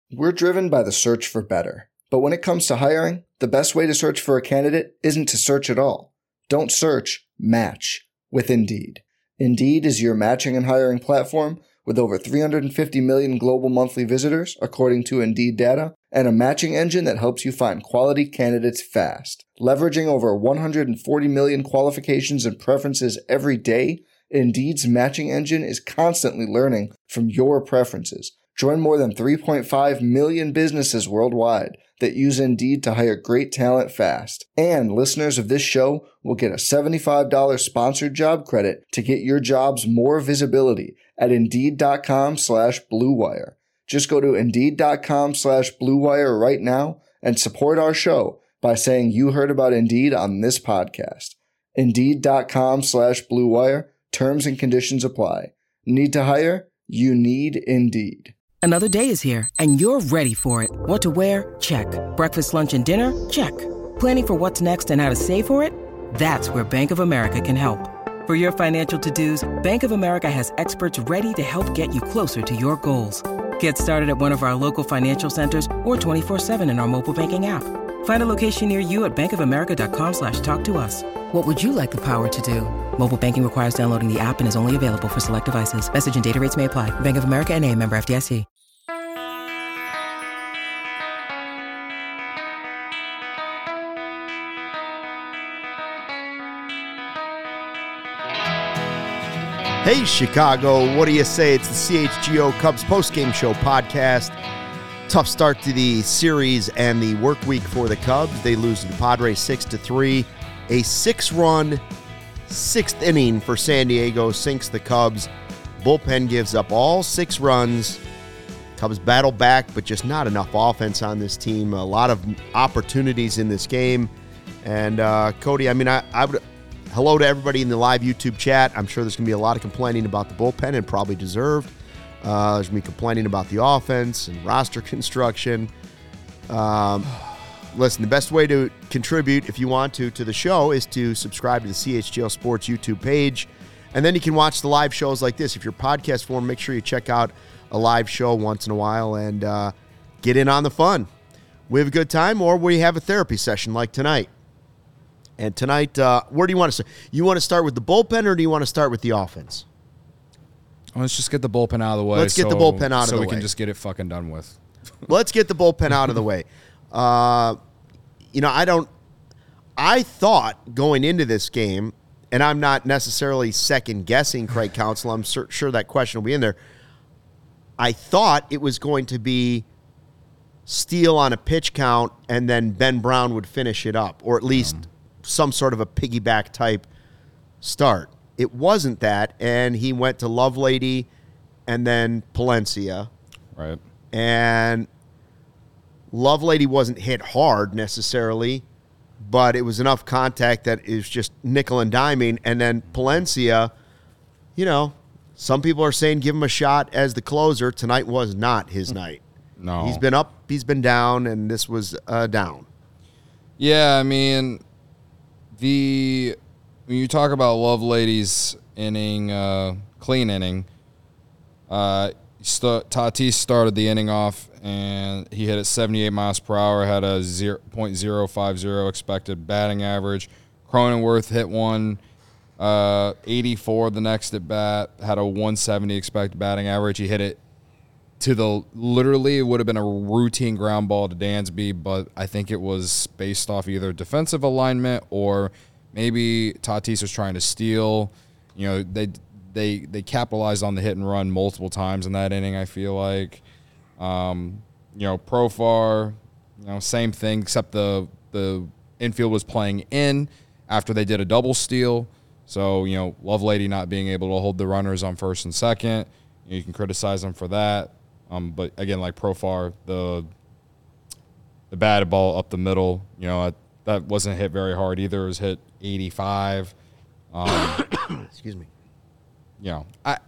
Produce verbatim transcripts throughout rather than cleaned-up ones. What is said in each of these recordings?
We're driven by the search for better. But when it comes to hiring, the best way to search for a candidate isn't to search at all. Don't search, match with Indeed. Indeed is your matching and hiring platform with over three hundred fifty million global monthly visitors, according to Indeed data, and a matching engine that helps you find quality candidates fast. Leveraging over one hundred forty million qualifications and preferences every day, Indeed's matching engine is constantly learning from your preferences. Join more than three point five million businesses worldwide that use Indeed to hire great talent fast. And listeners of this show will get a seventy-five dollars sponsored job credit to get your jobs more visibility at Indeed.com slash Blue Wire. Just go to Indeed.com slash Blue Wire right now and support our show by saying you heard about Indeed on this podcast. Indeed.com slash Blue Wire. Terms and conditions apply. Need to hire? You need Indeed. Another day is here, and you're ready for it. What to wear? Check. Breakfast, lunch, and dinner? Check. Planning for what's next and how to save for it? That's where Bank of America can help. For your financial to-dos, Bank of America has experts ready to help get you closer to your goals. Get started at one of our local financial centers or twenty-four seven in our mobile banking app. Find a location near you at bankofamerica.com slash talk to us. What would you like the power to do? Mobile banking requires downloading the app and is only available for select devices. Message and data rates may apply. Bank of America N A, member F D I C. Hey, Chicago, what do you say? It's the C H G O Cubs postgame show podcast. Tough start to the series and the work week for the Cubs. They lose to the Padres six to three. A six-run sixth inning for San Diego sinks the Cubs. Bullpen gives up all six runs. Cubs battle back, but just not enough offense on this team. A lot of opportunities in this game. And, uh, Cody, I mean, I, I would... Hello to everybody in the live YouTube chat. I'm sure there's going to be a lot of complaining about the bullpen, and probably deserved. Uh, there's going to be complaining about the offense and roster construction. Um, listen, the best way to contribute, if you want to, to the show is to subscribe to the C H G O Sports YouTube page. And then you can watch the live shows like this. If you're podcast form, make sure you check out a live show once in a while and uh, get in on the fun. We have a good time, or we have a therapy session like tonight. And tonight, uh, where do you want to start? You want to start with the bullpen, or do you want to start with the offense? Let's just get the bullpen out of the way. Let's so, get the bullpen out of so the we way. can just get it fucking done with. Let's get the bullpen out of the way. Uh, you know, I don't – I thought going into this game, and I'm not necessarily second-guessing Craig Counsell. I'm sur- sure that question will be in there. I thought it was going to be Steele on a pitch count, and then Ben Brown would finish it up, or at least – some sort of a piggyback type start. It wasn't that, and he went to Lovelady and then Palencia. Right. And Lovelady wasn't hit hard necessarily, but it was enough contact that it was just nickel and diming. And then Palencia, you know, some people are saying give him a shot as the closer. Tonight was not his night. No. He's been up, he's been down, and this was uh, down. Yeah, I mean, the when you talk about Lovelady's inning, uh, clean inning, uh, st- Tatis started the inning off, and he hit at seventy-eight miles per hour, had a zero point zero five zero expected batting average. Cronenworth hit one, uh, eighty-four the next at bat, had a one seventy expected batting average. He hit it to the literally it would have been a routine ground ball to Dansby, but I think it was based off either defensive alignment or maybe Tatis was trying to steal. You know, they they they capitalized on the hit and run multiple times in that inning, I feel like. Um, you know, Profar, you know, same thing, except the the infield was playing in after they did a double steal. So, you know, Lovelady not being able to hold the runners on first and second. You know, you can criticize them for that. Um, but again, like Profar, the the batted ball up the middle, you know, that wasn't hit very hard either. It was hit eighty-five. Um, Excuse me. You know, I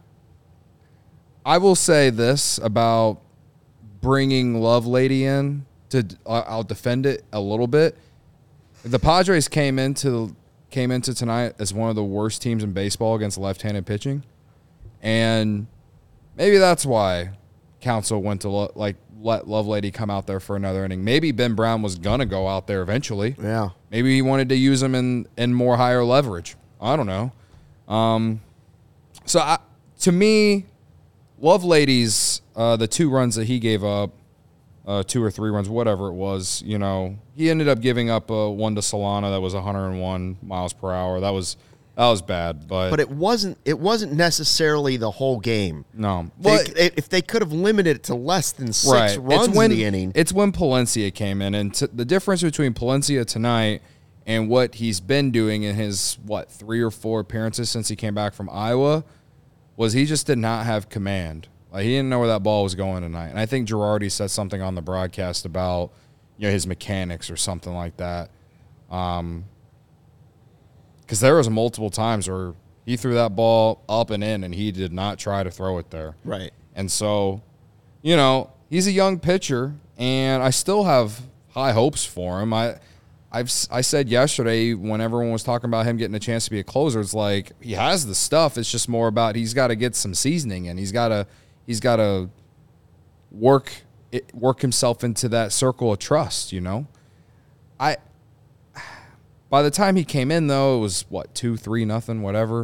I will say this about bringing Lovelady in to. I'll defend it a little bit. The Padres came into came into tonight as one of the worst teams in baseball against left-handed pitching, and maybe that's why Counsell went to lo- like let Lovelady come out there for another inning. Maybe Ben Brown was going to go out there eventually. Yeah. Maybe he wanted to use him in, in more higher leverage. I don't know. Um, so, I, to me, Lovelady's, uh, the two runs that he gave up, uh, two or three runs, whatever it was, you know, he ended up giving up a one to Solana that was one hundred one miles per hour. That was that was bad, but but it wasn't it wasn't necessarily the whole game. No, They, well, if they could have limited it to less than six right. runs it's when, in the inning, it's when Palencia came in, and t- the difference between Palencia tonight and what he's been doing in his what three or four appearances since he came back from Iowa was he just did not have command. Like, he didn't know where that ball was going tonight. And I think Girardi said something on the broadcast about, you know, his mechanics or something like that. Um, because there was multiple times where he threw that ball up and in, and he did not try to throw it there. right? And so, you know, he's a young pitcher, and I still have high hopes for him. I, I've I said yesterday when everyone was talking about him getting a chance to be a closer, it's like he has the stuff. It's just more about he's got to get some seasoning, and he's got to he's got to work it, work himself into that circle of trust. You know, I. By the time he came in, though, it was what two, three, nothing, whatever.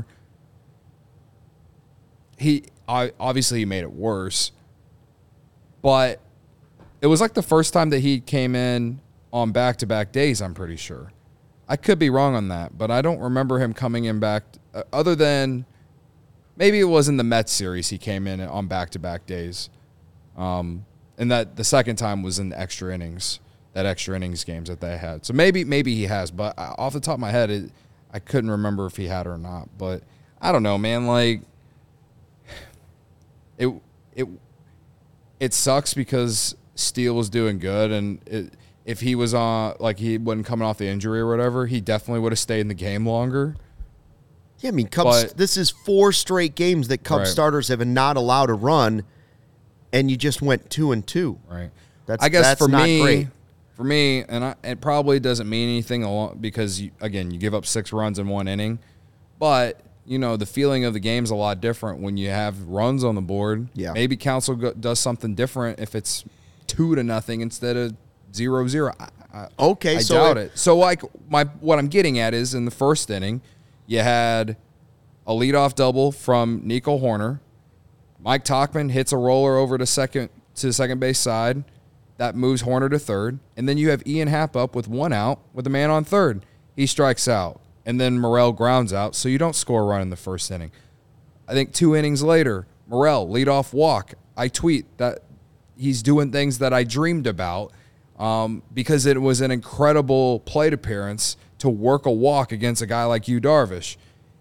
He I, obviously he made it worse, but it was like the first time that he came in on back-to-back days, I'm pretty sure. I could be wrong on that, but I don't remember him coming in back, uh, other than maybe it was in the Mets series he came in on back-to-back days. Um, and that the second time was in the extra innings, that extra innings games that they had. So maybe maybe he has, but off the top of my head, it, I couldn't remember if he had or not. But I don't know, man. Like, it it it sucks because Steele was doing good, and it, if he was on, like, he wasn't coming off the injury or whatever, he definitely would have stayed in the game longer. Yeah, I mean, Cubs. But, this is four straight games that Cubs right. starters have been not allowed to run, and you just went two and two. Right. That's I guess that's for not me, great. for me, and I, it probably doesn't mean anything along, because you, again, you give up six runs in one inning, but you know the feeling of the game's a lot different when you have runs on the board. Yeah. Maybe Council go, does something different if it's two to nothing instead of zero zero. I, I, Okay, I so doubt it- it. So like my what I'm getting at is in the first inning, you had a leadoff double from Nico Horner. Mike Tauchman hits a roller over to second to the second base side. That moves Horner to third. And then you have Ian Happ up with one out with a man on third. He strikes out. And then Morel grounds out, so you don't score a run in the first inning. I think two innings later, Morel, leadoff walk. I tweet that he's doing things that I dreamed about um, because it was an incredible plate appearance to work a walk against a guy like Yu Darvish.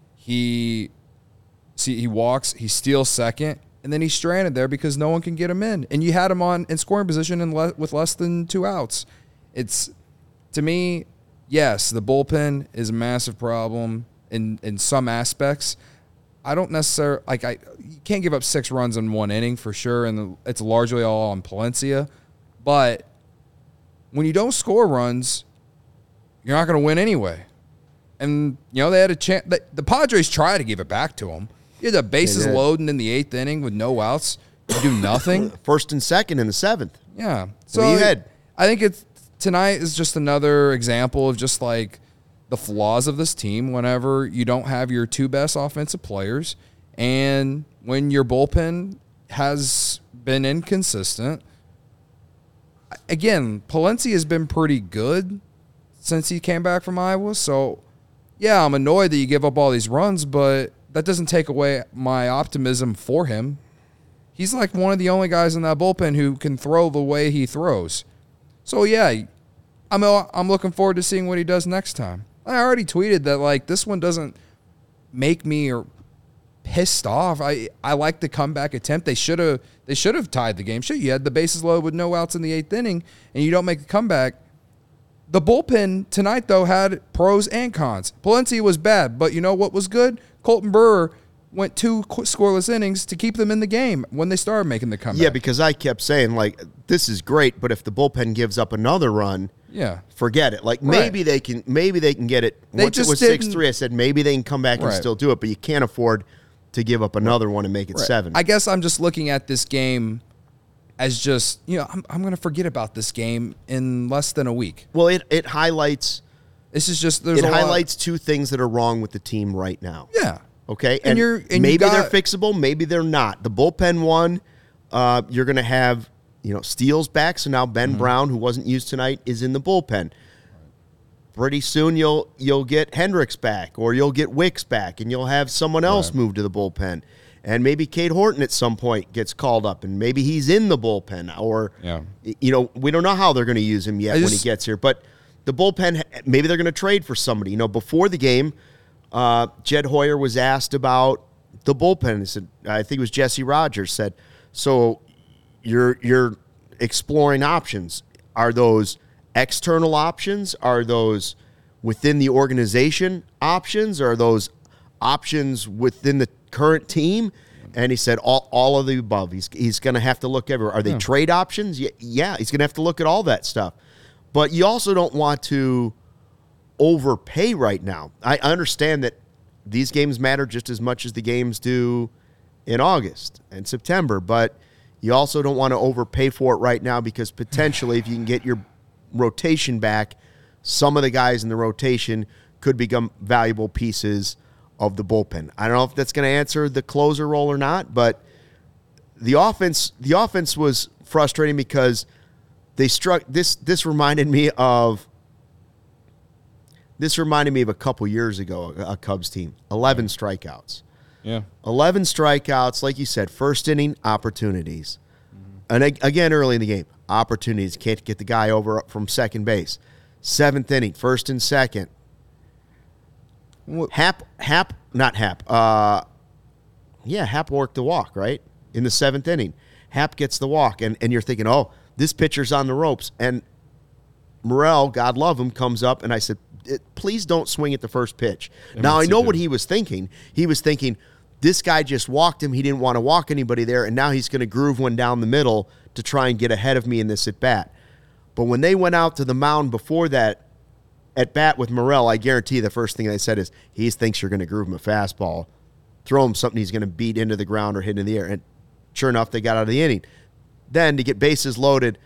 He see he walks, he steals second, and then he's stranded there because no one can get him in. And you had him on in scoring position in le- with less than two outs. It's, to me, yes, the bullpen is a massive problem in, in some aspects. I don't necessarily like I you can't give up six runs in one inning for sure, and it's largely all on Palencia. But when you don't score runs, you're not going to win anyway. And you know they had a chance. The, the Padres tried to give it back to them. You had the bases did. loading in the eighth inning with no outs. You do nothing. First and second in the seventh. Yeah. So What do you had? I think it's tonight is just another example of just like the flaws of this team whenever you don't have your two best offensive players and when your bullpen has been inconsistent. Again, Palencia has been pretty good since he came back from Iowa. So, yeah, I'm annoyed that you give up all these runs, but that doesn't take away my optimism for him. He's like one of the only guys in that bullpen who can throw the way he throws. So, yeah, I'm I'm looking forward to seeing what he does next time. I already tweeted that, like, this one doesn't make me or pissed off. I, I like the comeback attempt. They should have they should have tied the game. Sure, you had the bases loaded with no outs in the eighth inning, and you don't make the comeback. The bullpen tonight, though, had pros and cons. Palencia was bad, but you know what was good? Colton Brewer went two scoreless innings to keep them in the game when they started making the comeback. Yeah, because I kept saying, like, this is great, but if the bullpen gives up another run, yeah, forget it. Like, Right. maybe they can maybe they can get it. They Once just it was didn't- six three, I said maybe they can come back and Right. still do it, but you can't afford to give up another one and make it Right. seven. I guess I'm just looking at this game as just, you know, I'm, I'm going to forget about this game in less than a week. Well, it, it highlights This is just there's it a highlights lot. two things that are wrong with the team right now. Yeah. Okay, And you're- and you maybe got- they're fixable, maybe they're not. The bullpen one, uh, you're going to have, you know, Steele's back, so now Ben Mm-hmm. Brown, who wasn't used tonight, is in the bullpen. Pretty soon you'll you'll get Hendricks back, or you'll get Wicks back, and you'll have someone else Right. move to the bullpen. And maybe Cade Horton at some point gets called up, and maybe he's in the bullpen. Or, Yeah. you know, we don't know how they're going to use him yet I when just- he gets here. But the bullpen, maybe they're going to trade for somebody. You know, before the game, uh, Jed Hoyer was asked about the bullpen. He said, I think it was Jesse Rogers said, so you're you're exploring options. Are those external options? Are those within the organization options? Are those options within the current team? And he said all, all of the above. He's he's going to have to look everywhere. Are they Yeah. trade options? Yeah, yeah, he's going to have to look at all that stuff. But you also don't want to overpay right now. I understand that these games matter just as much as the games do in August and September, but you also don't want to overpay for it right now, because potentially if you can get your rotation back, some of the guys in the rotation could become valuable pieces of the bullpen. I don't know if that's going to answer the closer role or not, but the offense the offense was frustrating because they struck this this reminded me of this reminded me of a couple years ago, a, a Cubs team. eleven strikeouts. Yeah. eleven strikeouts, like you said, first inning opportunities. Mm-hmm. And ag- again, early in the game, opportunities. Can't get the guy over from second base. Seventh inning, first and second. What- Hap, Hap, not Hap. Uh, yeah, Hap worked the walk, right? In the seventh inning. Hap gets the walk, and, and you're thinking, oh, this pitcher's on the ropes. And Morel, God love him, comes up, and I said, please don't swing at the first pitch. And Now, I what's he know do? what he was thinking. He was thinking, this guy just walked him. He didn't want to walk anybody there, and now he's going to groove one down the middle to try and get ahead of me in this at-bat. But when they went out to the mound before that at-bat with Morel, I guarantee the first thing they said is, he thinks you're going to groove him a fastball. Throw him something he's going to beat into the ground or hit in the air. And sure enough, they got out of the inning. Then to get bases loaded,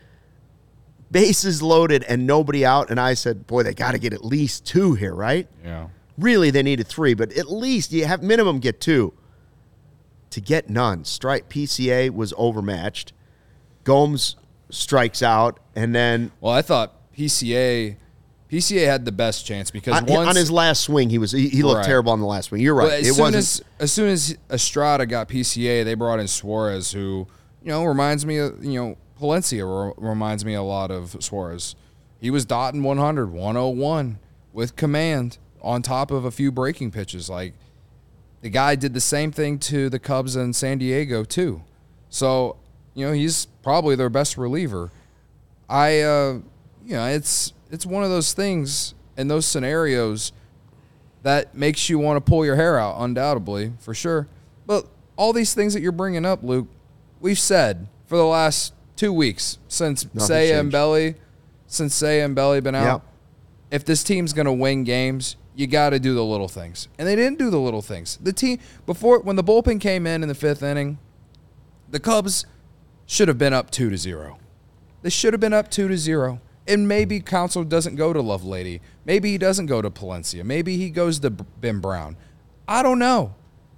bases loaded and nobody out, and I said, boy, they got to get at least two here, right? Yeah. Really, they needed three, but at least you have minimum get two. To get none, strike P C A was overmatched. Gomes strikes out, and then Well, I thought P C A P C A had the best chance because on, once on his last swing, he was he, he looked Right. terrible on the last swing. You're right. Well, as it soon wasn't. as as soon as Estrada got P C A, they brought in Suarez, who you know reminds me of you know Palencia re- reminds me a lot of Suarez. He was dotting one hundred, one oh one with command on top of a few breaking pitches. Like the guy did the same thing to the Cubs in San Diego too. So you know he's probably their best reliever. I uh, you know it's it's one of those things in those scenarios that makes you want to pull your hair out, undoubtedly, for sure. But all these things that you're bringing up, Luke, we've said for the last two weeks since Nothing's Seiya and changed. Belly, since Seiya and Belly been out. Yep. If this team's going to win games, you got to do the little things. And they didn't do the little things. The team, before, when the bullpen came in in the fifth inning, the Cubs should have been up two to zero. They should have been up two to zero. And maybe Counsell doesn't go to Lovelady. Maybe he doesn't go to Palencia. Maybe he goes to Ben Brown. I don't know.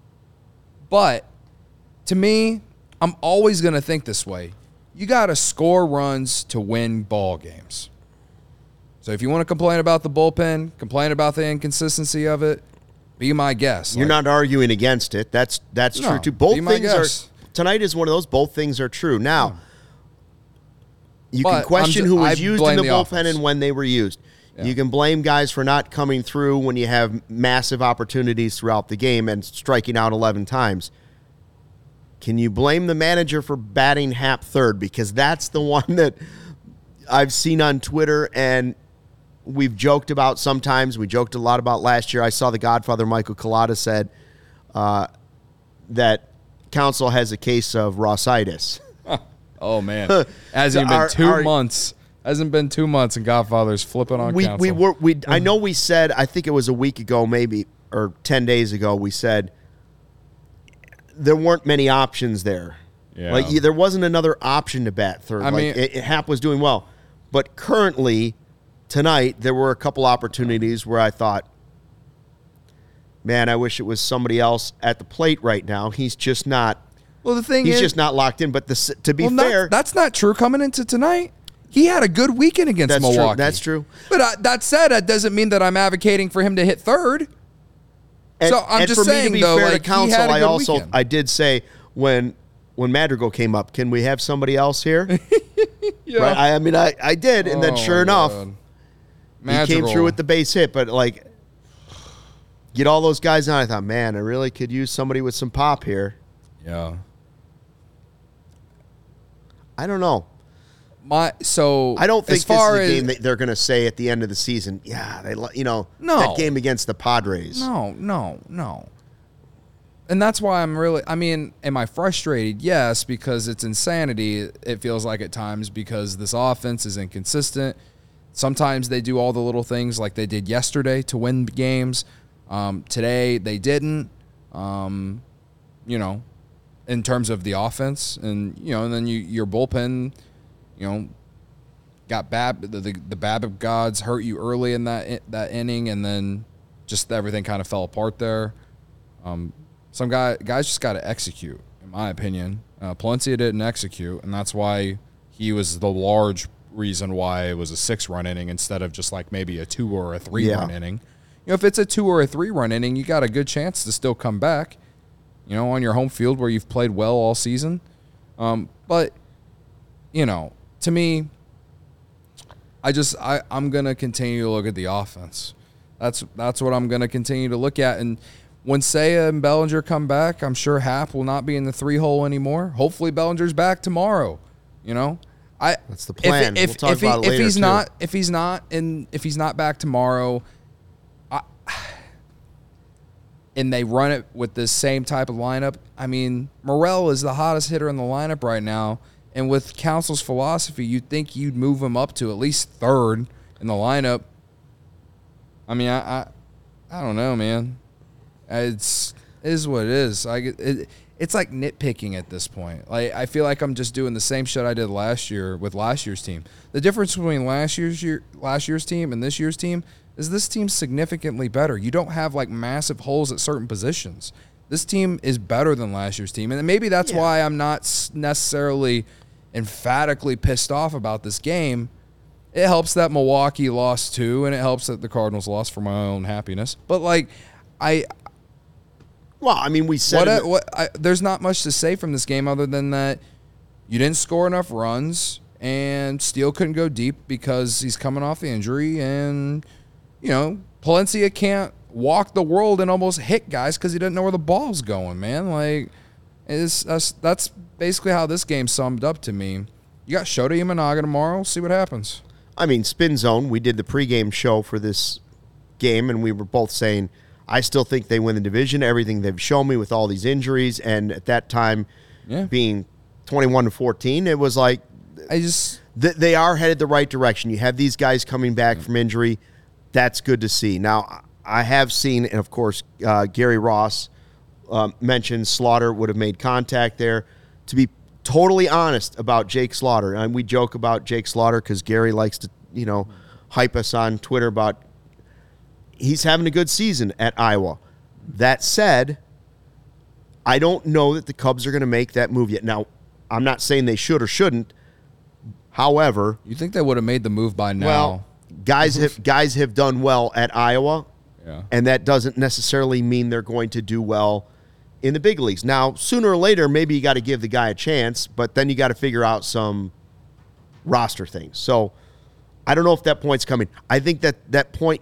But to me, I'm always going to think this way. You got to score runs to win ball games. So if you want to complain about the bullpen, complain about the inconsistency of it, be my guest. You're Like, not arguing against it. That's that's No, true too. Both be my things guest. are tonight is one of those. Both things are true. Now, you But can I'm question ju- who was I used in blame the, the bullpen offense. and when they were used. Yeah. You can blame guys for not coming through when you have massive opportunities throughout the game and striking out eleven times. Can you blame the manager for batting Hap third? Because that's the one that I've seen on Twitter and we've joked about sometimes. We joked a lot about last year. I saw the Godfather Michael Collada said uh, that Counsell has a case of Rossitis. Oh, man. Hasn't even Our- been two our- months. Hasn't been two months and Godfather's flipping on we Counsell. we were we I know we said, I think it was a week ago maybe, or ten days ago, we said there weren't many options there Yeah. Like there wasn't another option to bat third. I like mean- it, it, Happ was doing well. But currently, tonight, there were a couple opportunities where I thought, man, I wish it was somebody else at the plate right now. He's just not. Well, the thing He's is, just not locked in. But the, to be well, fair, not, that's not true coming into tonight. He had a good weekend against that's Milwaukee. true. That's true. But uh, that said, that doesn't mean that I'm advocating for him to hit third. And, so I'm and just for saying, me to be though, fair like, to counsel, he had a I good also weekend. I did say when when Madrigal came up, can we have somebody else here? Yeah. Right? I, I mean, I, I did, and then Oh, sure enough, God. he Madrigal. came through with the base hit. But like, get all those guys on. I thought, man, I really could use somebody with some pop here. Yeah. I don't know. My so I don't think as far this is a as game that they're going to say at the end of the season, yeah, they, li- you know, No. that game against the Padres. no, no, no. And that's why I'm really, I mean, am I frustrated? Yes, because it's insanity, it feels like at times, because this offense is inconsistent. Sometimes they do all the little things like they did yesterday to win games. Um, today, they didn't, um, you know, in terms of the offense. And, you know, and then you, your bullpen, you know, got Bab, the, the, the Babbitt gods hurt you early in that that inning, and then just everything kind of fell apart there. Um, some guy guys just got to execute, in my opinion. Uh, Palencia didn't execute, and that's why he was the large reason why it was a six-run inning instead of just like maybe a two or a three-run Yeah. inning. You know, if it's a two or a three-run inning, you got a good chance to still come back, you know, on your home field where you've played well all season. Um, but, you know, to me, I just I, I'm gonna continue to look at the offense. That's that's what I'm gonna continue to look at. And when Seiya and Bellinger come back, I'm sure Happ will not be in the three hole anymore. Hopefully Bellinger's back tomorrow. You know, I That's the plan. If, We'll talk if, he, about it if later, he's too. not if he's not in if he's not back tomorrow, I, and they run it with this same type of lineup. I mean, Morel is the hottest hitter in the lineup right now. And with Council's philosophy, you'd think you'd move him up to at least third in the lineup. I mean, I, I, I don't know, man. It's it is what it is. I get- it, it's like nitpicking at this point. Like I feel like I'm just doing the same shit I did last year with last year's team. The difference between last year's year, last year's team and this year's team is this team's significantly better. You don't have like massive holes at certain positions. This team is better than last year's team, and maybe that's Yeah. why I'm not s- necessarily emphatically pissed off about this game. It helps that Milwaukee lost too, and it helps that the Cardinals lost for my own happiness. But like, I Well, I mean, we said what, in I, the- what I, there's not much to say from this game other than that you didn't score enough runs, and Steele couldn't go deep because he's coming off the injury, and you know Palencia can't walk the world and almost hit guys because he didn't know where the ball's going. Man, like it's that's, that's basically how this game summed up to me. You got Shota Imanaga tomorrow. See what happens. I mean, Spin Zone, we did the pregame show for this game, and we were both saying, I still think they win the division, everything they've shown me with all these injuries, and at that time, Yeah. being twenty-one to fourteen, it was like I just th- they are headed the right direction. You have these guys coming back from injury. That's good to see. Now, I have seen, and of course, uh, Gary Ross um, mentioned Slaughter would have made contact there. To be totally honest about Jake Slaughter, and we joke about Jake Slaughter because Gary likes to, you know, hype us on Twitter about he's having a good season at Iowa. That said, I don't know that the Cubs are going to make that move yet. Now, I'm not saying they should or shouldn't. However, you think they would have made the move by now? well, guys have guys have done well at Iowa, Yeah. and that doesn't necessarily mean they're going to do well in the big leagues. Now, sooner or later, maybe you got to give the guy a chance, but then you got to figure out some roster things. So I don't know if that point's coming. I think that that point,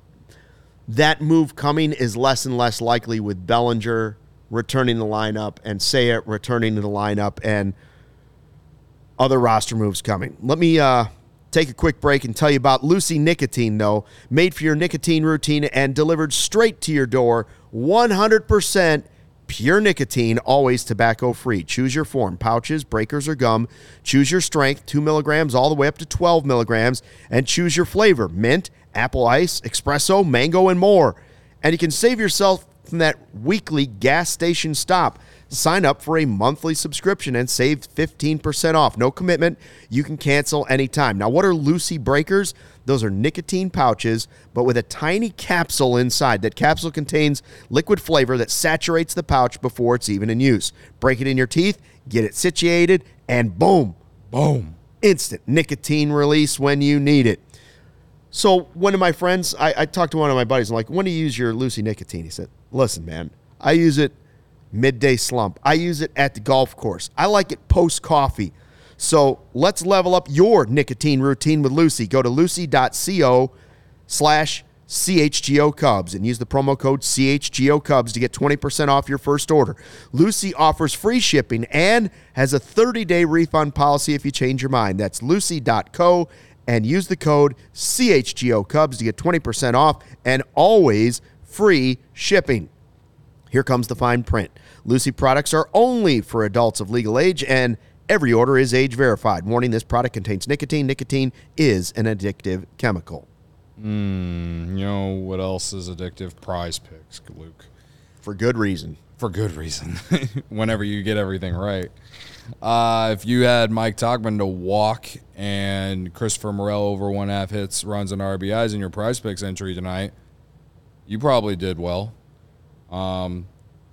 that move coming is less and less likely with Bellinger returning the lineup and Seiya returning to the lineup and other roster moves coming. Let me uh, take a quick break and tell you about Lucy Nicotine, though. Made for your nicotine routine and delivered straight to your door. one hundred percent pure nicotine, always tobacco-free. Choose your form, pouches, breakers, or gum. Choose your strength, two milligrams all the way up to twelve milligrams. And choose your flavor, mint, apple ice, espresso, mango, and more. And you can save yourself from that weekly gas station stop. Sign up for a monthly subscription and save fifteen percent off. No commitment. You can cancel anytime. Now, what are Lucy Breakers? Those are nicotine pouches, but with a tiny capsule inside. That capsule contains liquid flavor that saturates the pouch before it's even in use. Break it in your teeth, get it situated, and boom, Boom. instant nicotine release when you need it. So one of my friends, I, I talked to one of my buddies, I'm like, when do you use your Lucy nicotine? He said, listen, man, I use it midday slump. I use it at the golf course. I like it post-coffee. So let's level up your nicotine routine with Lucy. Go to lucy.co slash CHGO Cubs and use the promo code C H G O Cubs to get twenty percent off your first order. Lucy offers free shipping and has a thirty-day refund policy if you change your mind. That's lucy.co and use the code C H G O Cubs to get twenty percent off and always free shipping. Here comes the fine print. Lucy products are only for adults of legal age, and every order is age verified. Warning, this product contains nicotine. Nicotine is an addictive chemical. Mm, you know what else is addictive? Prize Picks, Luke. For good reason. For good reason. Whenever you get everything right. Uh, if you had Mike Togman to walk and Christopher Morel over one half hits, runs, and R B Is in your Prize Picks entry tonight, you probably did well. Um,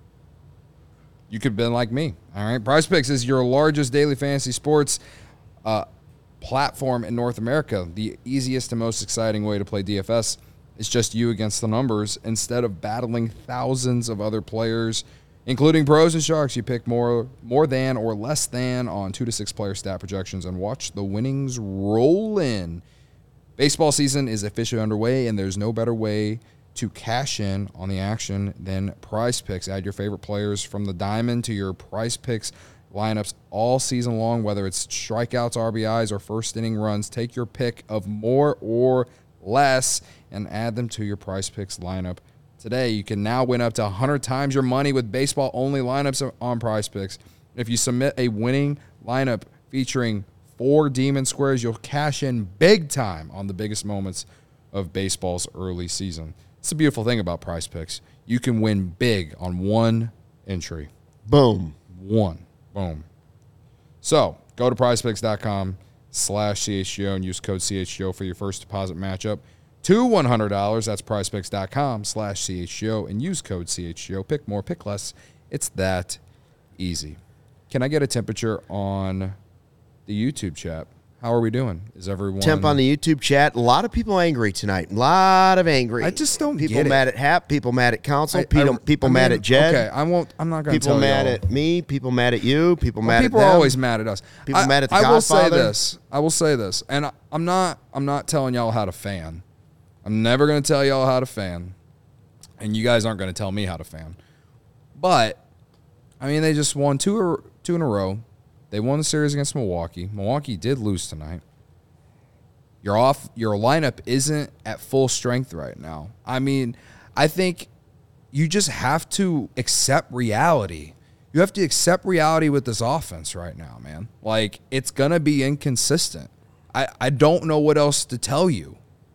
you could have been like me. All right. Prize Picks is your largest daily fantasy sports uh, platform in North America. The easiest and most exciting way to play D F S is just you against the numbers. Instead of battling thousands of other players, including pros and sharks, you pick more more than or less than on two to six player stat projections and watch the winnings roll in. Baseball season is officially underway, and there's no better way to cash in on the action than Prize Picks. Add your favorite players from the diamond to your Prize Picks lineups all season long, whether it's strikeouts, R B Is, or first inning runs. Take your pick of more or less and add them to your Prize Picks lineup today. You can now win up to one hundred times your money with baseball-only lineups on Prize Picks. If you submit a winning lineup featuring four Demon Squares, you'll cash in big time on the biggest moments of baseball's early season. It's a beautiful thing about Prize Picks. You can win big on one entry. Boom. One. Boom. So, go to prizepicks.com slash CHGO and use code C H G O for your first deposit matchup to one hundred dollars. That's prizepicks.com slash CHGO and use code C H G O. Pick more, pick less. It's that easy. Can I get a temperature on the YouTube chat? How are we doing? Is everyone... Temp on the YouTube chat. A lot of people angry tonight. A lot of angry. I just don't people get it. mad at Hap. People mad at Council. I- people I- people I mad mean, at Jed. Okay, I won't... I'm not going to tell People mad y'all. at me. People mad at you. People Well, mad people at are them. always mad at us. People I, mad at the I will say Godfather. this. I will say this, and I, I'm not. I'm not telling y'all how to fan. I'm never going to tell y'all how to fan, and you guys aren't going to tell me how to fan. But I mean, they just won two or, two in a row. They won the series against Milwaukee. Milwaukee did lose tonight. Your off. Your lineup isn't at full strength right now. I mean, I think you just have to accept reality. You have to accept reality with this offense right now, man. Like, it's going to be inconsistent. I, I don't know what else to tell you.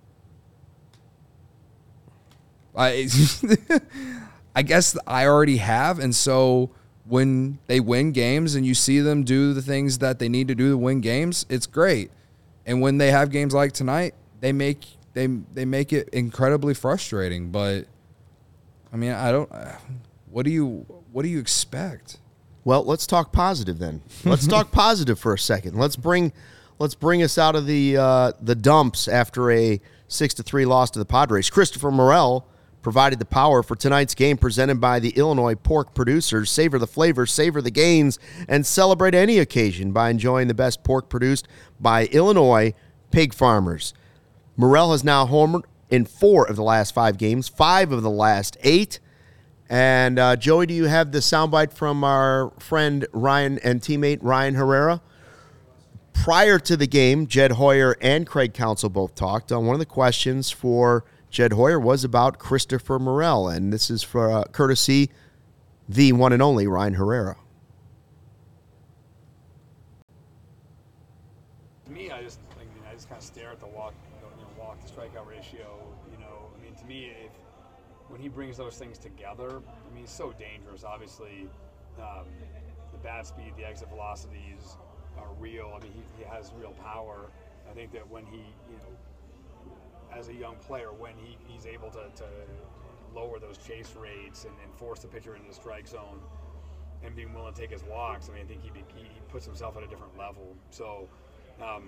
I I guess I already have, and so when they win games and you see them do the things that they need to do to win games, it's great. And when they have games like tonight, they make they they make it incredibly frustrating. But I mean, I don't. What do you what do you expect? Well, let's talk positive then. Let's talk positive for a second. Let's bring let's bring us out of the uh, the dumps after a six to three loss to the Padres. Christopher Morel provided the power for tonight's game, presented by the Illinois pork producers. Savor the flavor, savor the gains, and celebrate any occasion by enjoying the best pork produced by Illinois pig farmers. Morel has now homered in four of the last five games, five of the last eight. And, uh, Joey, do you have the soundbite from our friend Ryan and teammate Ryan Herrera? Prior to the game, Jed Hoyer and Craig Counsell both talked. Uh, one of the questions for Jed Hoyer was about Christopher Morel, and this is for uh, courtesy the one and only Ryan Herrera. To me, I just, I mean, I just kind of stare at the walk, you know, walk to strikeout ratio. You know, I mean, to me, if when he brings those things together, I mean, he's so dangerous. Obviously, Um, the bat speed, the exit velocities are real. I mean, he, he has real power. I think that when he, you know, as a young player, when he, he's able to, to lower those chase rates and, and force the pitcher into the strike zone and being willing to take his walks, I mean, I think he, he, he puts himself at a different level. So um,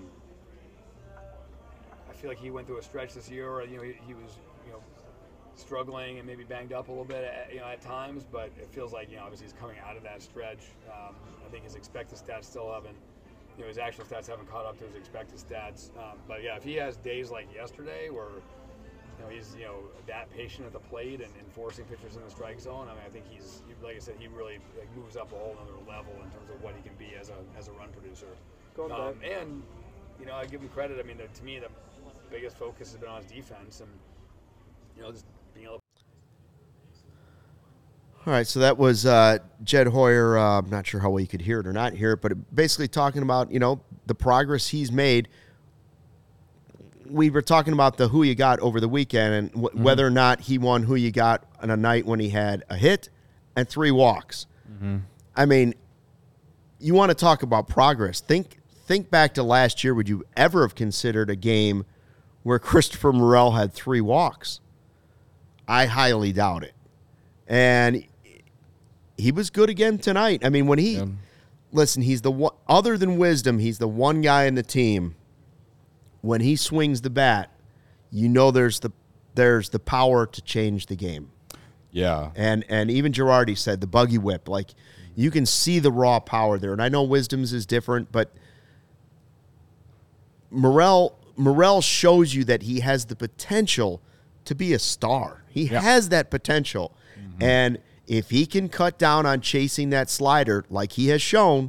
I feel like he went through a stretch this year where, you know, he, he was, you know, struggling and maybe banged up a little bit at, you know, at times, but it feels like, you know, obviously he's coming out of that stretch. Um, I think his expected stats still haven't, you know, his actual stats haven't caught up to his expected stats. Um, but yeah, if he has days like yesterday where, you know, he's, you know, that patient at the plate and, and forcing pitchers in the strike zone, I mean, I think he's, like I said, he really like, moves up a whole other level in terms of what he can be as a as a run producer. Um, and, you know, I give him credit. I mean, the, to me, the biggest focus has been on his defense and, you know, just being able to. All right, so that was uh, Jed Hoyer. Uh, I'm not sure how well you could hear it or not hear it, but basically talking about, you know, the progress he's made. We were talking about the who you got over the weekend and w- mm-hmm. whether or not he won who you got on a night when he had a hit and three walks. Mm-hmm. I mean, you want to talk about progress. Think think back to last year. Would you ever have considered a game where Christopher Morel had three walks? I highly doubt it. And he was good again tonight. I mean, when he, yeah. listen, he's the one, other than Wisdom, he's the one guy in the team. When he swings the bat, you know there's the there's the power to change the game. Yeah. And and even Girardi said the buggy whip, like you can see the raw power there. And I know Wisdom's is different, but Morel Morel shows you that he has the potential to be a star. He yeah. has that potential. Mm-hmm. And if he can cut down on chasing that slider like he has shown,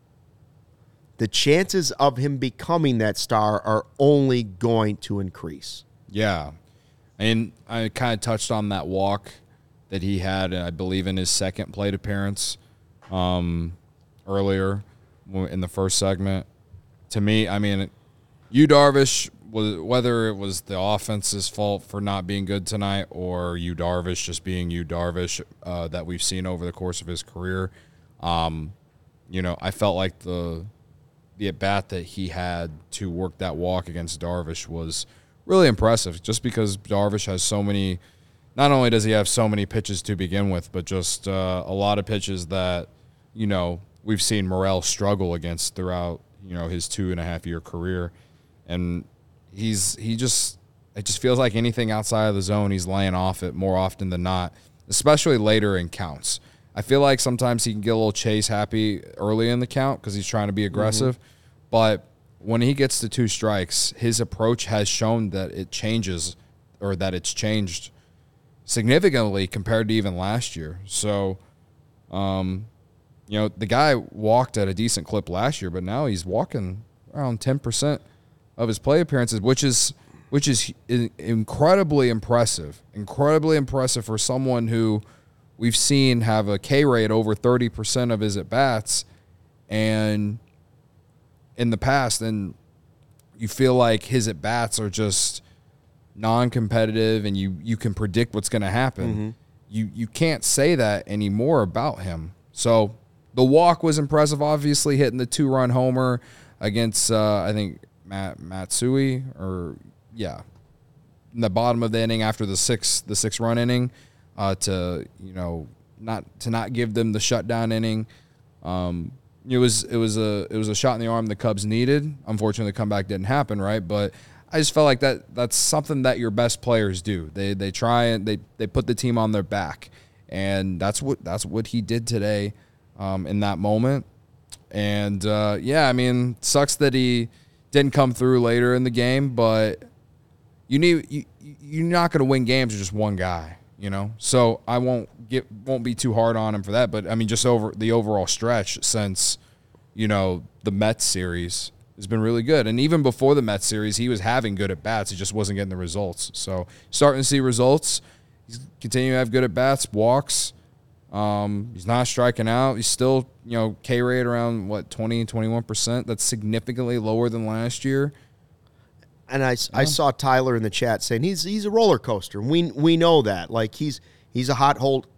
the chances of him becoming that star are only going to increase. Yeah. And I kind of touched on that walk that he had, I believe, in his second plate appearance um, earlier in the first segment. To me, I mean, Yu Darvish, was, whether it was the offense's fault for not being good tonight or Yu Darvish just being Yu Darvish uh, that we've seen over the course of his career, um, you know, I felt like the the at-bat that he had to work that walk against Darvish was really impressive just because Darvish has so many – not only does he have so many pitches to begin with, but just uh, a lot of pitches that, you know, we've seen Morel struggle against throughout, you know, his two-and-a-half-year career. And he's he just – it just feels like anything outside of the zone, he's laying off it more often than not, especially later in counts. I feel like sometimes he can get a little chase happy early in the count because he's trying to be aggressive. Mm-hmm. But when he gets to two strikes, his approach has shown that it changes or that it's changed significantly compared to even last year. So, um, you know, the guy walked at a decent clip last year, but now he's walking around ten percent of his play appearances, which is which is incredibly impressive. Incredibly impressive for someone who – we've seen have a K rate over thirty percent of his at-bats and in the past, and you feel like his at-bats are just non-competitive and you, you can predict what's going to happen. Mm-hmm. You you can't say that anymore about him. So the walk was impressive, obviously, hitting the two-run homer against, uh, I think, Matt Matsui, or, yeah, in the bottom of the inning after the six the six-run inning. Uh, to you know not to not give them the shutdown inning, um, it was it was a it was a shot in the arm the Cubs needed. Unfortunately, the comeback didn't happen, right? But I just felt like that that's something that your best players do. They they try and they, they put the team on their back, and that's what that's what he did today, um, in that moment. And uh, yeah, I mean, sucks that he didn't come through later in the game, but you need you you're not going to win games with just one guy. You know, so I won't get won't be too hard on him for that. But I mean, just over the overall stretch since, you know, the Mets series has been really good. And even before the Mets series, he was having good at bats. He just wasn't getting the results. So starting to see results. He's continuing to have good at bats, walks. Um, he's not striking out. He's still, you know, K rate around what twenty, twenty-one percent. That's significantly lower than last year. And I, yeah. I saw Tyler in the chat saying he's he's a roller coaster. We we know that. Like he's he's a hot hold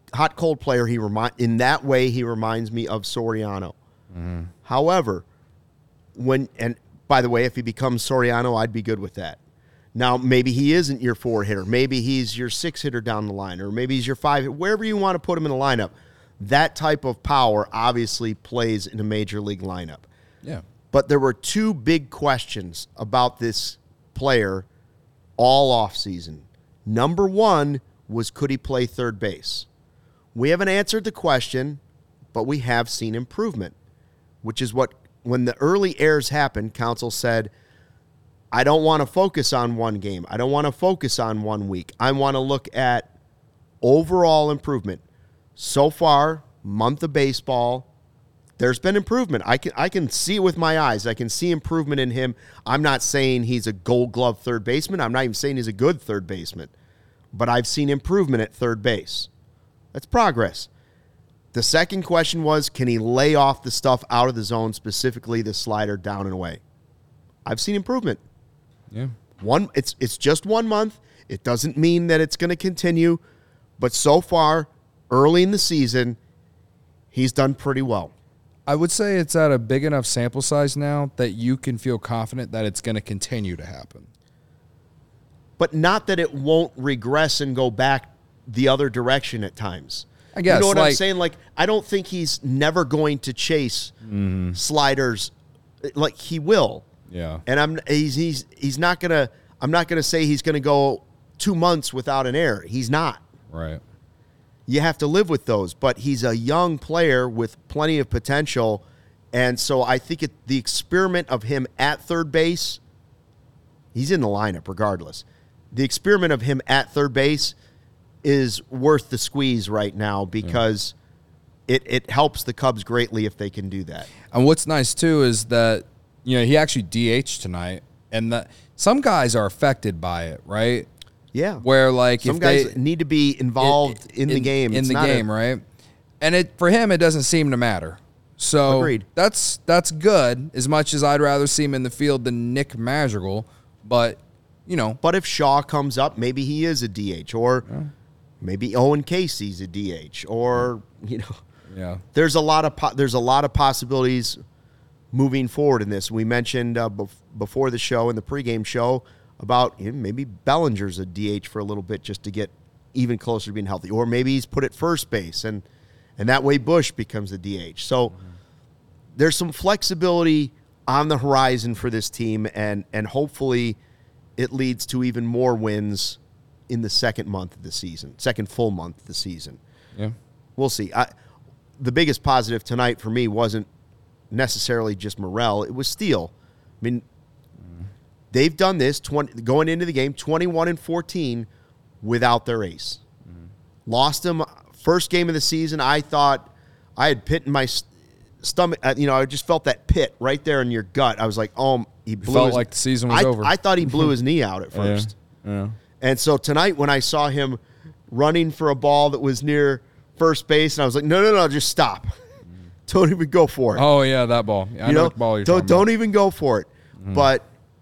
hot cold player. He remind in that way he reminds me of Soriano. Mm-hmm. However, when and by the way, if he becomes Soriano, I'd be good with that. Now, maybe he isn't your four hitter. Maybe he's your six hitter down the line, or maybe he's your five. Wherever you want to put him in the lineup, that type of power obviously plays in a major league lineup. Yeah. But there were two big questions about this player all offseason. Number one was, could he play third base? We haven't answered the question, but we have seen improvement, which is what, when the early errors happened, Counsell said, I don't want to focus on one game. I don't want to focus on one week. I want to look at overall improvement. So far, month of baseball, there's been improvement. I can I can see it with my eyes. I can see improvement in him. I'm not saying he's a gold glove third baseman. I'm not even saying he's a good third baseman. But I've seen improvement at third base. That's progress. The second question was, can he lay off the stuff out of the zone, specifically the slider down and away? I've seen improvement. Yeah. One, it's it's just one month. It doesn't mean that it's going to continue. But so far, early in the season, he's done pretty well. I would say it's at a big enough sample size now that you can feel confident that it's going to continue to happen. But not that it won't regress and go back the other direction at times. I guess. You know what like, I'm saying? Like, I don't think he's never going to chase mm-hmm. sliders. Like, he will. Yeah. And I'm he's he's he's not gonna I'm not gonna say he's gonna go two months without an error. He's not. Right. You have to live with those, but he's a young player with plenty of potential, and so I think it, the experiment of him at third base, he's in the lineup regardless. The experiment of him at third base is worth the squeeze right now because yeah. it, it helps the Cubs greatly if they can do that. And what's nice, too, is that, you know, he actually D H'd tonight, and that some guys are affected by it, right? Yeah. Where, like, some if guys they, need to be involved it, in, in the game. In it's the not game, a, right? And it for him, it doesn't seem to matter. So Agreed. that's that's good, as much as I'd rather see him in the field than Nick Madrigal. But, you know. But if Shaw comes up, maybe he is a D H. Or yeah. maybe Owen Casey's a D H. Or, you know. Yeah. There's a lot of po- there's a lot of possibilities moving forward in this. We mentioned uh, bef- before the show, in the pregame show, about you know, maybe Bellinger's a D H for a little bit just to get even closer to being healthy. Or maybe he's put at first base, and and that way Bush becomes the D H. So mm-hmm. there's some flexibility on the horizon for this team, and and hopefully it leads to even more wins in the second month of the season, second full month of the season. Yeah. We'll see. I, the biggest positive tonight for me wasn't necessarily just Morel. It was Steele. I mean, they've done this twenty, going into the game, twenty-one and fourteen without their ace. Mm-hmm. Lost them first game of the season. I thought I had pit in my st- stomach. Uh, you know, I just felt that pit right there in your gut. I was like, oh, he blew. It felt his, like the season was I, over. I thought he blew his knee out at first. Yeah. Yeah. And so tonight, when I saw him running for a ball that was near first base, and I was like, no, no, no, just stop. Don't even go for it. Oh yeah, that ball. Yeah, I you know, know, what ball you're don't talking don't about. even go for it. Mm. But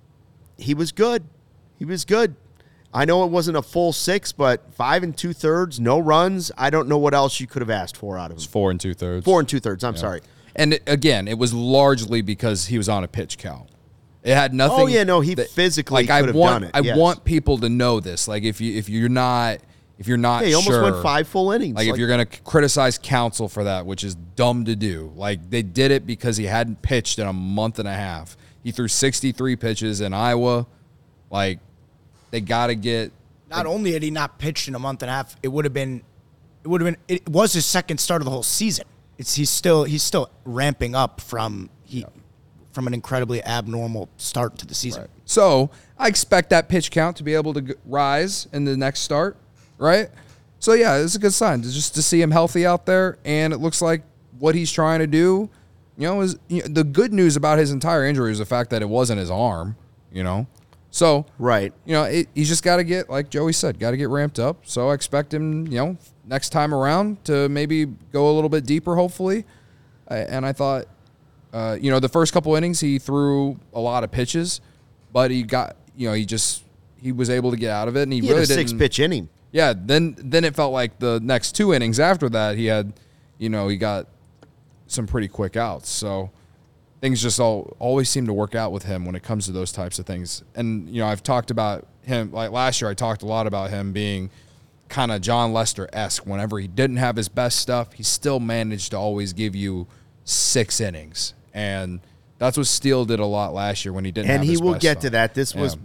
he was good. He was good. I know it wasn't a full six, but five and two thirds, no runs. I don't know what else you could have asked for out of him. It's four and two thirds. Four and two thirds. I'm yeah. sorry. And it, again, it was largely because he was on a pitch count. It had nothing. Oh yeah, no, he that, physically like could I have want, done it. I yes. want people to know this. Like if you if you're not if you're not yeah, he almost sure, went five full innings. Like, like if you're gonna criticize Counsell for that, which is dumb to do. Like they did it because he hadn't pitched in a month and a half. He threw sixty-three pitches in Iowa. Like they got to get. Not only had he not pitched in a month and a half, it would have been, it would have been, it was his second start of the whole season. It's he's still he's still ramping up from he yeah. from an incredibly abnormal start to the season. Right. So I expect that pitch count to be able to g- rise in the next start, right? So yeah, it's a good sign to just to see him healthy out there, and it looks like what he's trying to do. You know, is you know, the good news about his entire injury is the fact that it wasn't his arm. You know. So, right, you know, it, he's just got to get, like Joey said, got to get ramped up. So I expect him, you know, next time around to maybe go a little bit deeper, hopefully. I, and I thought, uh, you know, the first couple innings he threw a lot of pitches, but he got, you know, he just he was able to get out of it, and he, he really had a didn't. six pitch inning. yeah, then then it felt like the next two innings after that, he had, you know, he got some pretty quick outs. So things just all always seem to work out with him when it comes to those types of things. And, you know, I've talked about him, like last year I talked a lot about him being kind of John Lester-esque. Whenever he didn't have his best stuff, he still managed to always give you six innings. And that's what Steele did a lot last year when he didn't and have he his will best get stuff. to that. This Yeah. was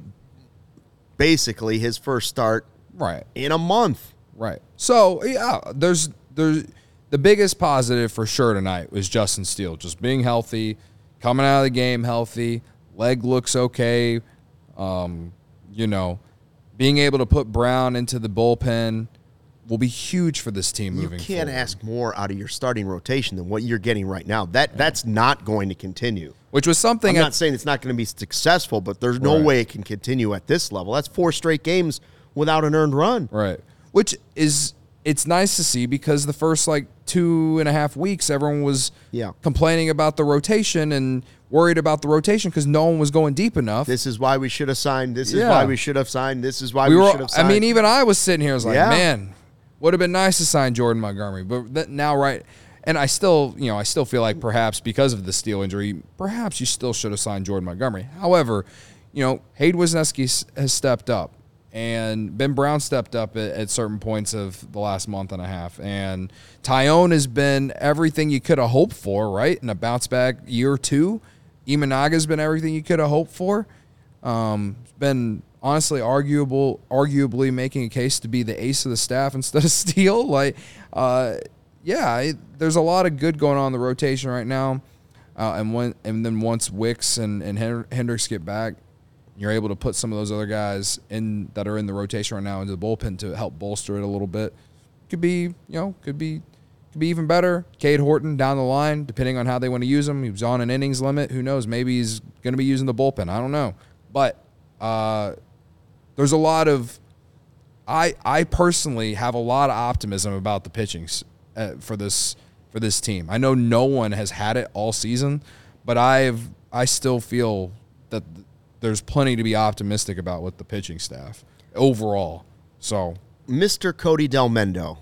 basically his first start Right. in a month. Right. So, yeah, there's there's the biggest positive for sure tonight was Justin Steele just being healthy, coming out of the game healthy, leg looks okay. Um, you know, being able to put Brown into the bullpen will be huge for this team You moving can't forward. ask more out of your starting rotation than what you're getting right now. That That's not going to continue. Which was something I'm at- not saying it's not going to be successful, but there's no Right. way it can continue at this level. That's four straight games without an earned run. Right. Which is, it's nice to see because the first like two and a half weeks, everyone was Yeah. complaining about the rotation and worried about the rotation because no one was going deep enough. This is why we should have signed. This is Yeah. why we should have signed. This is why we we, were, should have I signed. mean, even I was sitting here, I was like, Yeah. man, would have been nice to sign Jordan Montgomery. But that now, right, and I still, you know, I still feel like perhaps because of the Steele injury, perhaps you still should have signed Jordan Montgomery. However, you know, Hayden Wisniewski has stepped up. And Ben Brown stepped up at, at certain points of the last month and a half. And Tyone has been everything you could have hoped for, right? In a bounce back year or two. Imanaga's been everything you could have hoped for. Um, it's been honestly arguable, arguably making a case to be the ace of the staff instead of Steele. Like, uh, yeah, it, there's a lot of good going on in the rotation right now. Uh, and when and then once Wicks and, and Hendricks get back, you're able to put some of those other guys in that are in the rotation right now into the bullpen to help bolster it a little bit. Could be, you know, could be could be even better. Cade Horton down the line, depending on how they want to use him. He was on an innings limit. Who knows? Maybe he's going to be using the bullpen. I don't know. But uh, there's a lot of I I personally have a lot of optimism about the pitching uh, for this for this team. I know no one has had it all season, but I've I still feel that there's plenty to be optimistic about with the pitching staff overall. So, Mister Cody Del Mendo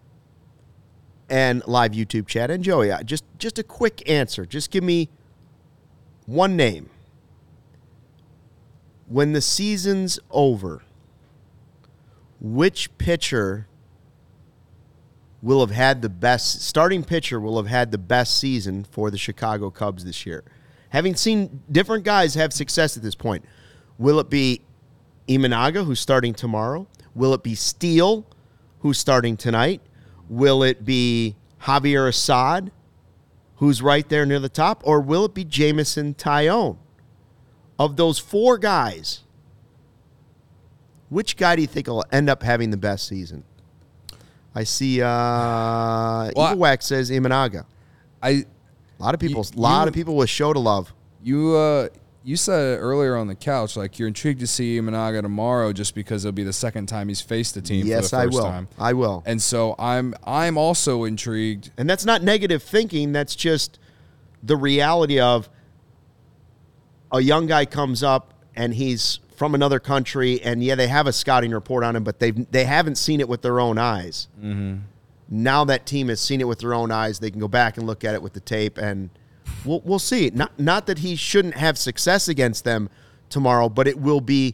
and live YouTube chat, and Joey, just just a quick answer. Just give me one name. When the season's over, which pitcher will have had the best, starting pitcher will have had the best season for the Chicago Cubs this year? Having seen different guys have success at this point, will it be Imanaga, who's starting tomorrow? Will it be Steele, who's starting tonight? Will it be Javier Assad, who's right there near the top? Or will it be Jameson Tyone? Of those four guys, which guy do you think will end up having the best season? I see uh, Well, Eagle Wax says Imanaga. I A lot of people, You- a lot you- of people with show to love. you uh you said it earlier on the couch, like you're intrigued to see Imanaga tomorrow just because it'll be the second time he's faced the team Yes, for the I first will. time. I will. And so I'm I'm also intrigued. And that's not negative thinking. That's just the reality of a young guy comes up and he's from another country, and yeah, they have a scouting report on him, but they they haven't seen it with their own eyes. Mm-hmm. Now that team has seen it with their own eyes, they can go back and look at it with the tape, and we'll we'll see. Not not that he shouldn't have success against them tomorrow, but it will be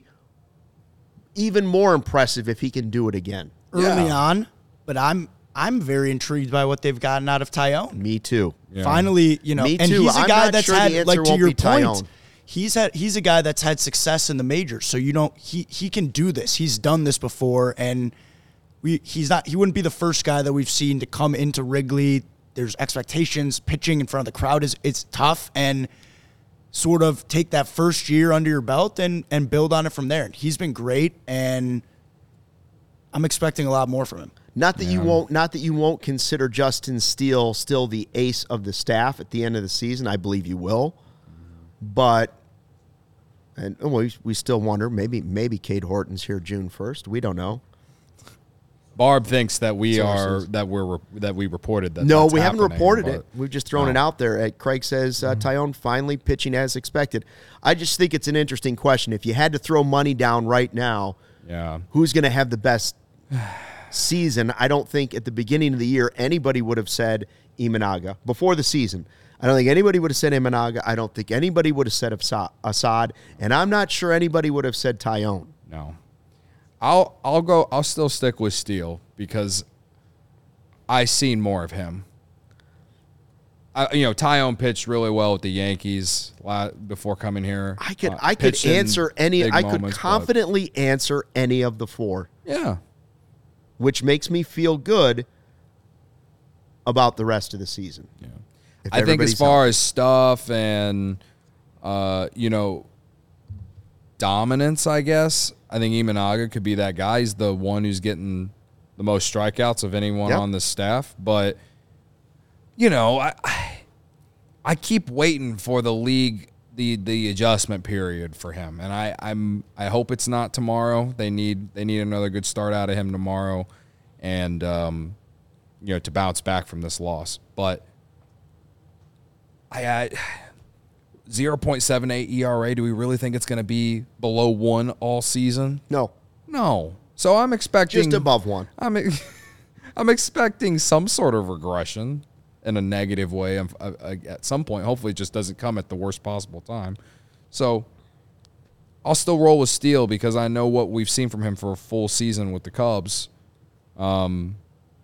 even more impressive if he can do it again. Early Yeah. on, but I'm I'm very intrigued by what they've gotten out of Tyone. Me too. Finally, you know, Me and too. he's a I'm guy not that's sure the had, answer like to won't your be point, Tyone. he's had he's a guy that's had success in the majors. So you don't he he can do this. He's done this before, and we he's not he wouldn't be the first guy that we've seen to come into Wrigley. There's expectations. Pitching in front of the crowd is it's tough, and sort of take that first year under your belt and and build on it from there. He's been great, and I'm expecting a lot more from him. Not that you won't not that you won't consider Justin Steele still the ace of the staff at the end of the season. I believe you will. But and well, we, we still wonder, maybe maybe Cade Horton's here June first. We don't know. Barb thinks that we Sources. are that we're that we reported that. No, that's we haven't happening, reported but- it. We've just thrown No. it out there. Uh, Craig says uh, Tyone finally pitching as expected. I just think it's an interesting question. If you had to throw money down right now, Yeah. who's going to have the best season, I don't think at the beginning of the year anybody would have said Imanaga before the season. I don't think anybody would have said Imanaga. I don't think anybody would have said Assad, and I'm not sure anybody would have said Tyone. No. I'll I'll go I'll still stick with Steele because I seen more of him. I, you know, Tyone pitched really well with the Yankees before coming here. I could uh, I could answer any I could moments, confidently but, answer any of the four. Yeah. Which makes me feel good about the rest of the season. Yeah. I think as far healthy. as stuff and uh, you know, dominance, I guess, I think Imanaga could be that guy. He's the one who's getting the most strikeouts of anyone yep. on the staff, but you know, I I keep waiting for the league the the adjustment period for him, and I I'm I hope it's not tomorrow. They need they need another good start out of him tomorrow, and um, you know, to bounce back from this loss. But I, I zero point seven eight E R A. Do we really think it's going to be below one all season? No, no. So I'm expecting just above one. I'm I'm expecting some sort of regression. In a negative way at some point. Hopefully it just doesn't come at the worst possible time. So I'll still roll with Steele because I know what we've seen from him for a full season with the Cubs. Um,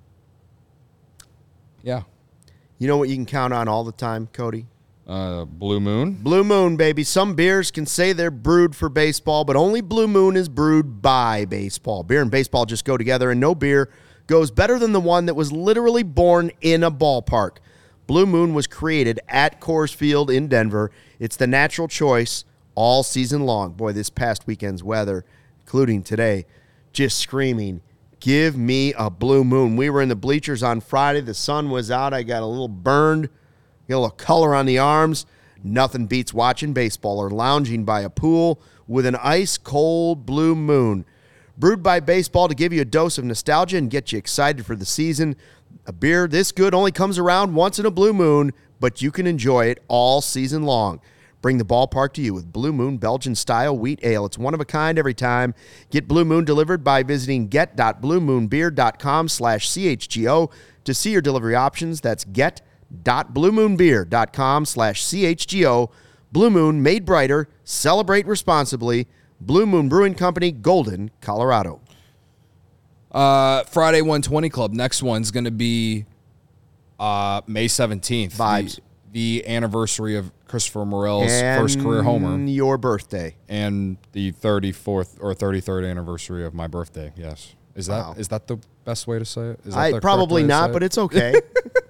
yeah. You know what you can count on all the time, Cody? Uh, Blue Moon. Blue Moon, baby. Some beers can say they're brewed for baseball, but only Blue Moon is brewed by baseball. Beer and baseball just go together, and no beer goes better than the one that was literally born in a ballpark. Blue Moon was created at Coors Field in Denver. It's the natural choice all season long. Boy, this past weekend's weather, including today, just screaming, give me a Blue Moon. We were in the bleachers on Friday. The sun was out. I got a little burned, got a little color on the arms. Nothing beats watching baseball or lounging by a pool with an ice-cold Blue Moon. Brewed by baseball to give you a dose of nostalgia and get you excited for the season. A beer this good only comes around once in a blue moon, but you can enjoy it all season long. Bring the ballpark to you with Blue Moon Belgian-style wheat ale. It's one of a kind every time. Get Blue Moon delivered by visiting get.bluemoonbeer.com slash CHGO to see your delivery options. That's get.bluemoonbeer.com slash CHGO. Blue Moon, made brighter. Celebrate responsibly. Blue Moon Brewing Company, Golden, Colorado. Uh, Friday one twenty Club. Next one's going to be uh, May seventeenth. Vibes. The, the anniversary of Christopher Morel's and first career homer. Your birthday. And the thirty-fourth or thirty-third anniversary of my birthday, yes. Is that wow. is that the best way to say it? Is that I the Probably not, but it? it's okay.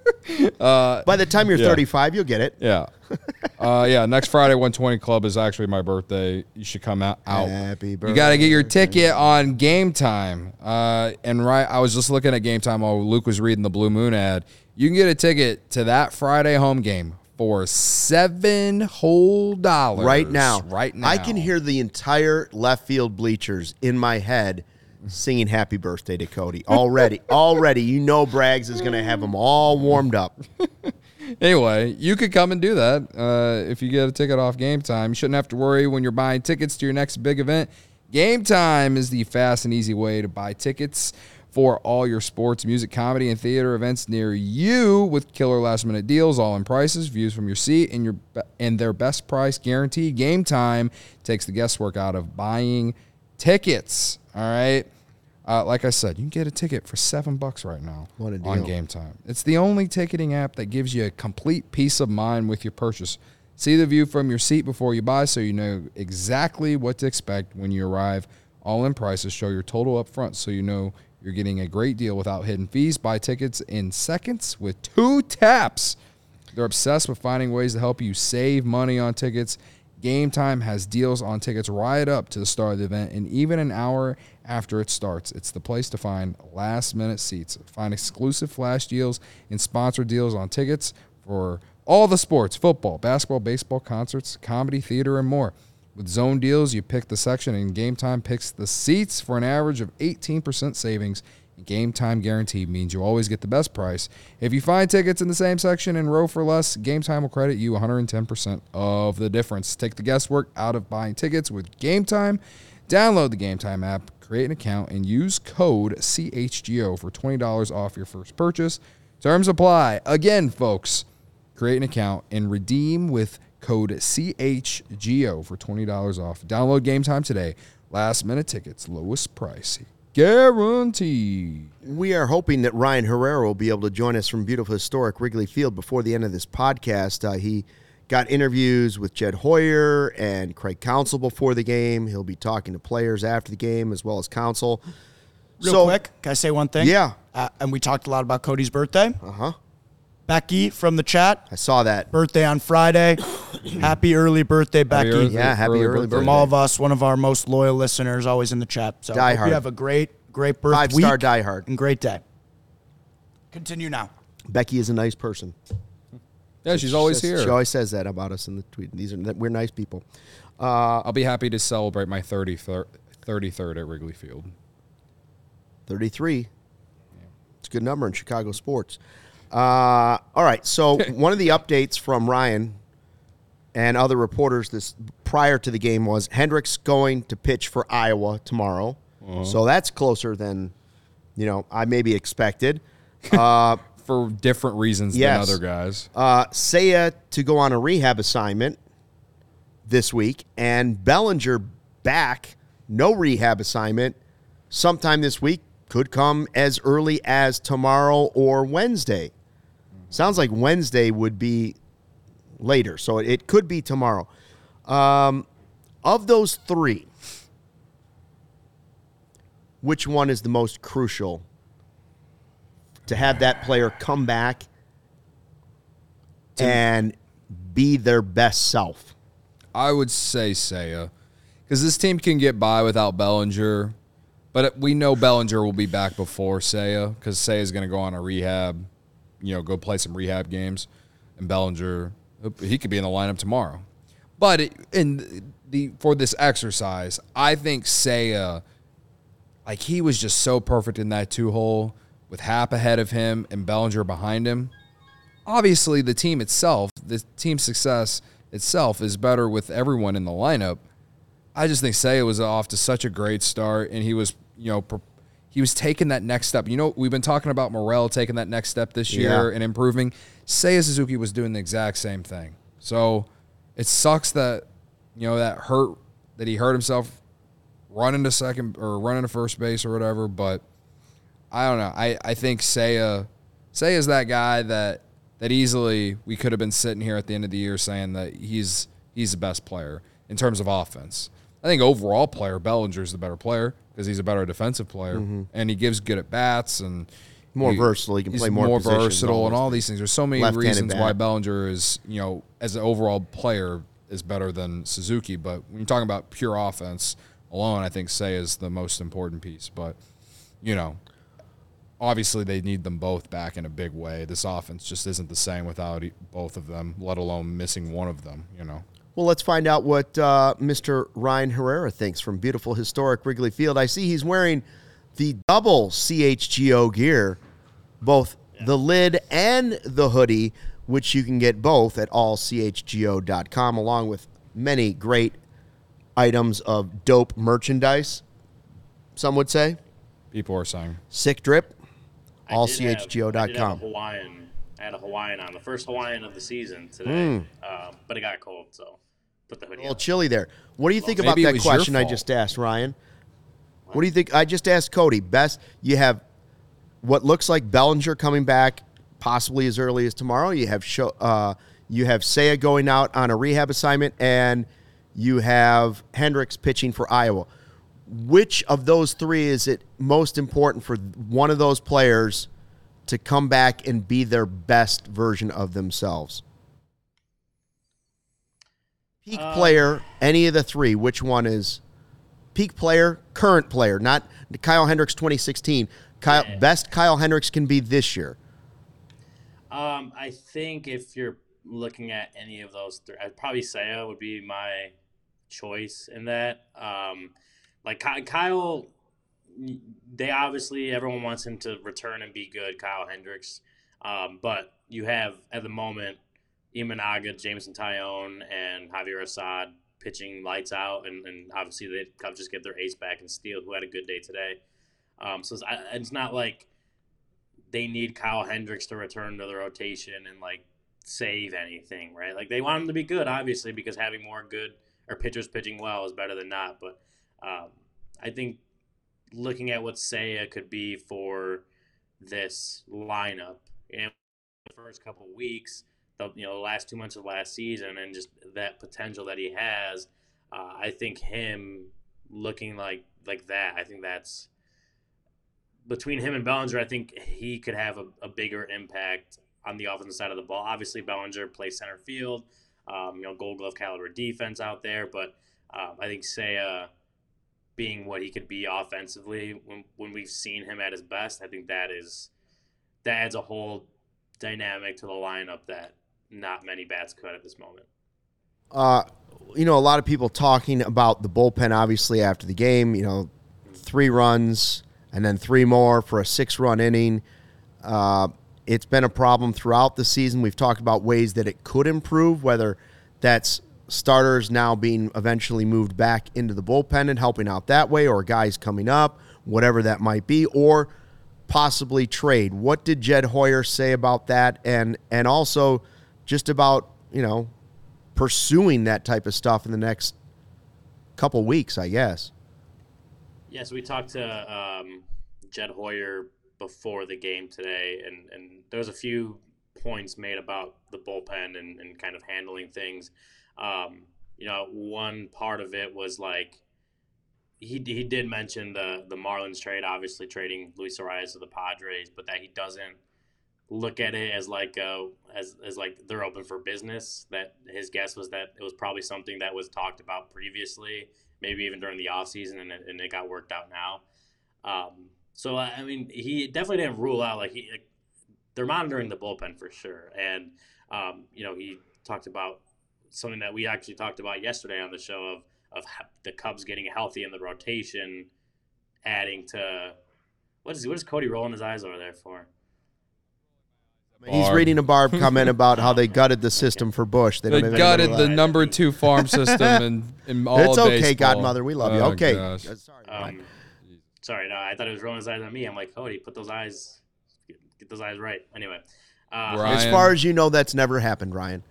uh, By the time you're yeah. thirty-five, you'll get it. Yeah. uh, yeah, next Friday, one twenty Club is actually my birthday. You should come out. out. Happy birthday. You got to get your ticket on Game Time. Uh, and right, I was just looking at Game Time while Luke was reading the Blue Moon ad. You can get a ticket to that Friday home game for seven whole dollars. Right now. Right now. I can hear the entire left field bleachers in my head singing happy birthday to Cody. Already, already, you know Braggs is going to have them all warmed up. Anyway, you could come and do that uh, if you get a ticket off Game Time. You shouldn't have to worry when you're buying tickets to your next big event. Game Time is the fast and easy way to buy tickets for all your sports, music, comedy, and theater events near you with killer last-minute deals, all-in prices, views from your seat, and your and their best price guarantee. Game Time takes the guesswork out of buying tickets. All right. Uh, like I said, you can get a ticket for seven bucks right now what a deal. on Game Time. It's the only ticketing app that gives you a complete peace of mind with your purchase. See the view from your seat before you buy so you know exactly what to expect when you arrive. All-in prices show your total up front so you know you're getting a great deal without hidden fees. Buy tickets in seconds with two taps. They're obsessed with finding ways to help you save money on tickets. Game Time has deals on tickets right up to the start of the event and even an hour after it starts. It's the place to find last-minute seats. Find exclusive flash deals and sponsored deals on tickets for all the sports, football, basketball, baseball, concerts, comedy, theater, and more. With zone deals, you pick the section and Game Time picks the seats for an average of eighteen percent savings. Game Time guarantee means you always get the best price. If you find tickets in the same section and row for less, Game Time will credit you one hundred ten percent of the difference. Take the guesswork out of buying tickets with Game Time. Download the Game Time app, create an account, and use code C H G O for twenty dollars off your first purchase. Terms apply. Again, folks, create an account and redeem with code C H G O for twenty dollars off. Download Game Time today. Last minute tickets, lowest price guaranteed. We are hoping that Ryan Herrera will be able to join us from beautiful historic Wrigley Field before the end of this podcast. Uh, he got interviews with Jed Hoyer and Craig Counsell before the game. He'll be talking to players after the game as well as Counsell. Real so, quick, can I say one thing? Yeah. Uh, and we talked a lot about Cody's birthday. Uh-huh. Becky from the chat. I saw that. Birthday on Friday. Happy early birthday, Becky. early- Yeah, happy early early birthday. birthday. From all of us, one of our most loyal listeners, always in the chat. So Die hope hard. you have a great, great birthday Five-star week diehard. and great day. Continue now. Becky is a nice person. Yeah, she's always She says- here. She always says that about us in the tweet. These are we're nice people. Uh, I'll be happy to celebrate my thirty-third, thirty-third at Wrigley Field. thirty-three. It's a good number in Chicago sports. Uh, all right, so one of the updates from Ryan and other reporters this prior to the game was Hendricks going to pitch for Iowa tomorrow. Uh-huh. So that's closer than, you know, I maybe expected. Uh, For different reasons Yes. than other guys. uh, Seiya to go on a rehab assignment this week, and Bellinger back, no rehab assignment, sometime this week. Could come as early as tomorrow or Wednesday. Sounds like Wednesday would be later, so it could be tomorrow. Um, of those three, which one is the most crucial to have that player come back and be their best self? I would say Seiya, because this team can get by without Bellinger, but we know Bellinger will be back before Seiya, because Seiya's going to go on a rehab, you know, go play some rehab games, and Bellinger, he could be in the lineup tomorrow. But it, in the for this exercise, I think Seiya, like he was just so perfect in that two hole with Happ ahead of him and Bellinger behind him. Obviously, the team itself, the team success itself is better with everyone in the lineup. I just think Seiya was off to such a great start, and he was, you know, he was taking that next step. You know, we've been talking about Morel taking that next step this year Yeah. and improving. Seiya Suzuki was doing the exact same thing. So it sucks that, you know, that hurt, that he hurt himself running to second or running to first base or whatever, but I don't know. I, I think Seiya, Seiya's that guy that that easily we could have been sitting here at the end of the year saying that he's he's the best player in terms of offense. I think overall player, Bellinger's the better player because he's a better defensive player, mm-hmm. and he gives good at bats and More he, versatile. He can he's play more more positions, versatile all and those all things. these things. There's so many Left-handed reasons bat. why Bellinger is, you know, as an overall player is better than Suzuki. But when you're talking about pure offense alone, I think Seiya is the most important piece. But, you know, obviously they need them both back in a big way. This offense just isn't the same without e- both of them, let alone missing one of them, you know. Well, let's find out what uh, Mister Ryan Herrera thinks from beautiful, historic Wrigley Field. I see he's wearing the double C H G O gear, both yeah. the lid and the hoodie, which you can get both at all C H G O dot com, along with many great items of dope merchandise, some would say. People are saying. Sick drip, I all did C H G O dot com. have- I did have a Hawaiian. I had a Hawaiian on, the first Hawaiian of the season today, Mm. um, but it got cold, so put the A hoodie little on. chilly there. What do you think Maybe about it that was your question I fault. just asked, Ryan? What do you think? I just asked Cody. Best, you have what looks like Bellinger coming back possibly as early as tomorrow. You have show, uh, you have Seiya going out on a rehab assignment, and you have Hendricks pitching for Iowa. Which of those three is it most important for one of those players to come back and be their best version of themselves? Peak Um, player, any of the three, which one is peak player, current player, not Kyle Hendricks twenty sixteen. Kyle, Yeah. Best Kyle Hendricks can be this year. Um, I think if you're looking at any of those three, I'd probably Seiya would be my choice in that. Um, like Ky- Kyle, they obviously everyone wants him to return and be good, Kyle Hendricks. Um, but you have at the moment Imanaga, Jameson Tyone, and Javier Assad pitching lights out, and, and obviously the Cubs just get their ace back and Steele, who had a good day today. Um, so it's, it's not like they need Kyle Hendricks to return to the rotation and like save anything, right? Like they want him to be good, obviously, because having more good or pitchers pitching well is better than not. But um, I think looking at what Seiya could be for this lineup, you know, the first couple of weeks, the you know the last two months of last season, and just that potential that he has, uh, I think him looking like like that, I think that's between him and Bellinger. I think he could have a, a bigger impact on the offensive side of the ball. Obviously, Bellinger plays center field, um, you know, Gold Glove caliber defense out there, but um, I think Seiya being what he could be offensively when when we've seen him at his best, I think that is that adds a whole dynamic to the lineup that not many bats could at this moment. Uh, you know, a lot of people talking about the bullpen, obviously, after the game, you know, three runs and then three more for a six-run inning. Uh, it's been a problem throughout the season. We've talked about ways that it could improve, whether that's starters now being eventually moved back into the bullpen and helping out that way, or guys coming up, whatever that might be, or possibly trade. What did Jed Hoyer say about that? And and also just about, you know, pursuing that type of stuff in the next couple weeks, I guess. Yeah, so we talked to um, Jed Hoyer before the game today, and, and there was a few points made about the bullpen and, and kind of handling things. Um, you know, one part of it was like he he did mention the the Marlins trade, obviously trading Luis Arias to the Padres, but that he doesn't look at it as like a, as as like they're open for business. That his guess was that it was probably something that was talked about previously, maybe even during the offseason, and it, and it got worked out now. Um, so I mean, he definitely didn't rule out like he like, they're monitoring the bullpen for sure, and um, you know, he talked about something that we actually talked about yesterday on the show of of the Cubs getting healthy in the rotation, adding to what is what is Cody rolling his eyes over there for? He's reading a Barb comment about how they gutted the system okay. for Bush. They, they don't gutted the number two farm system in, in all It's okay, baseball. Godmother. We love you. Oh, okay. Gosh. Sorry, um, sorry, no, I thought it was rolling his eyes on me. I'm like, Cody, put those eyes, get, get those eyes right. Anyway. Uh, as far as you know, that's never happened, Ryan.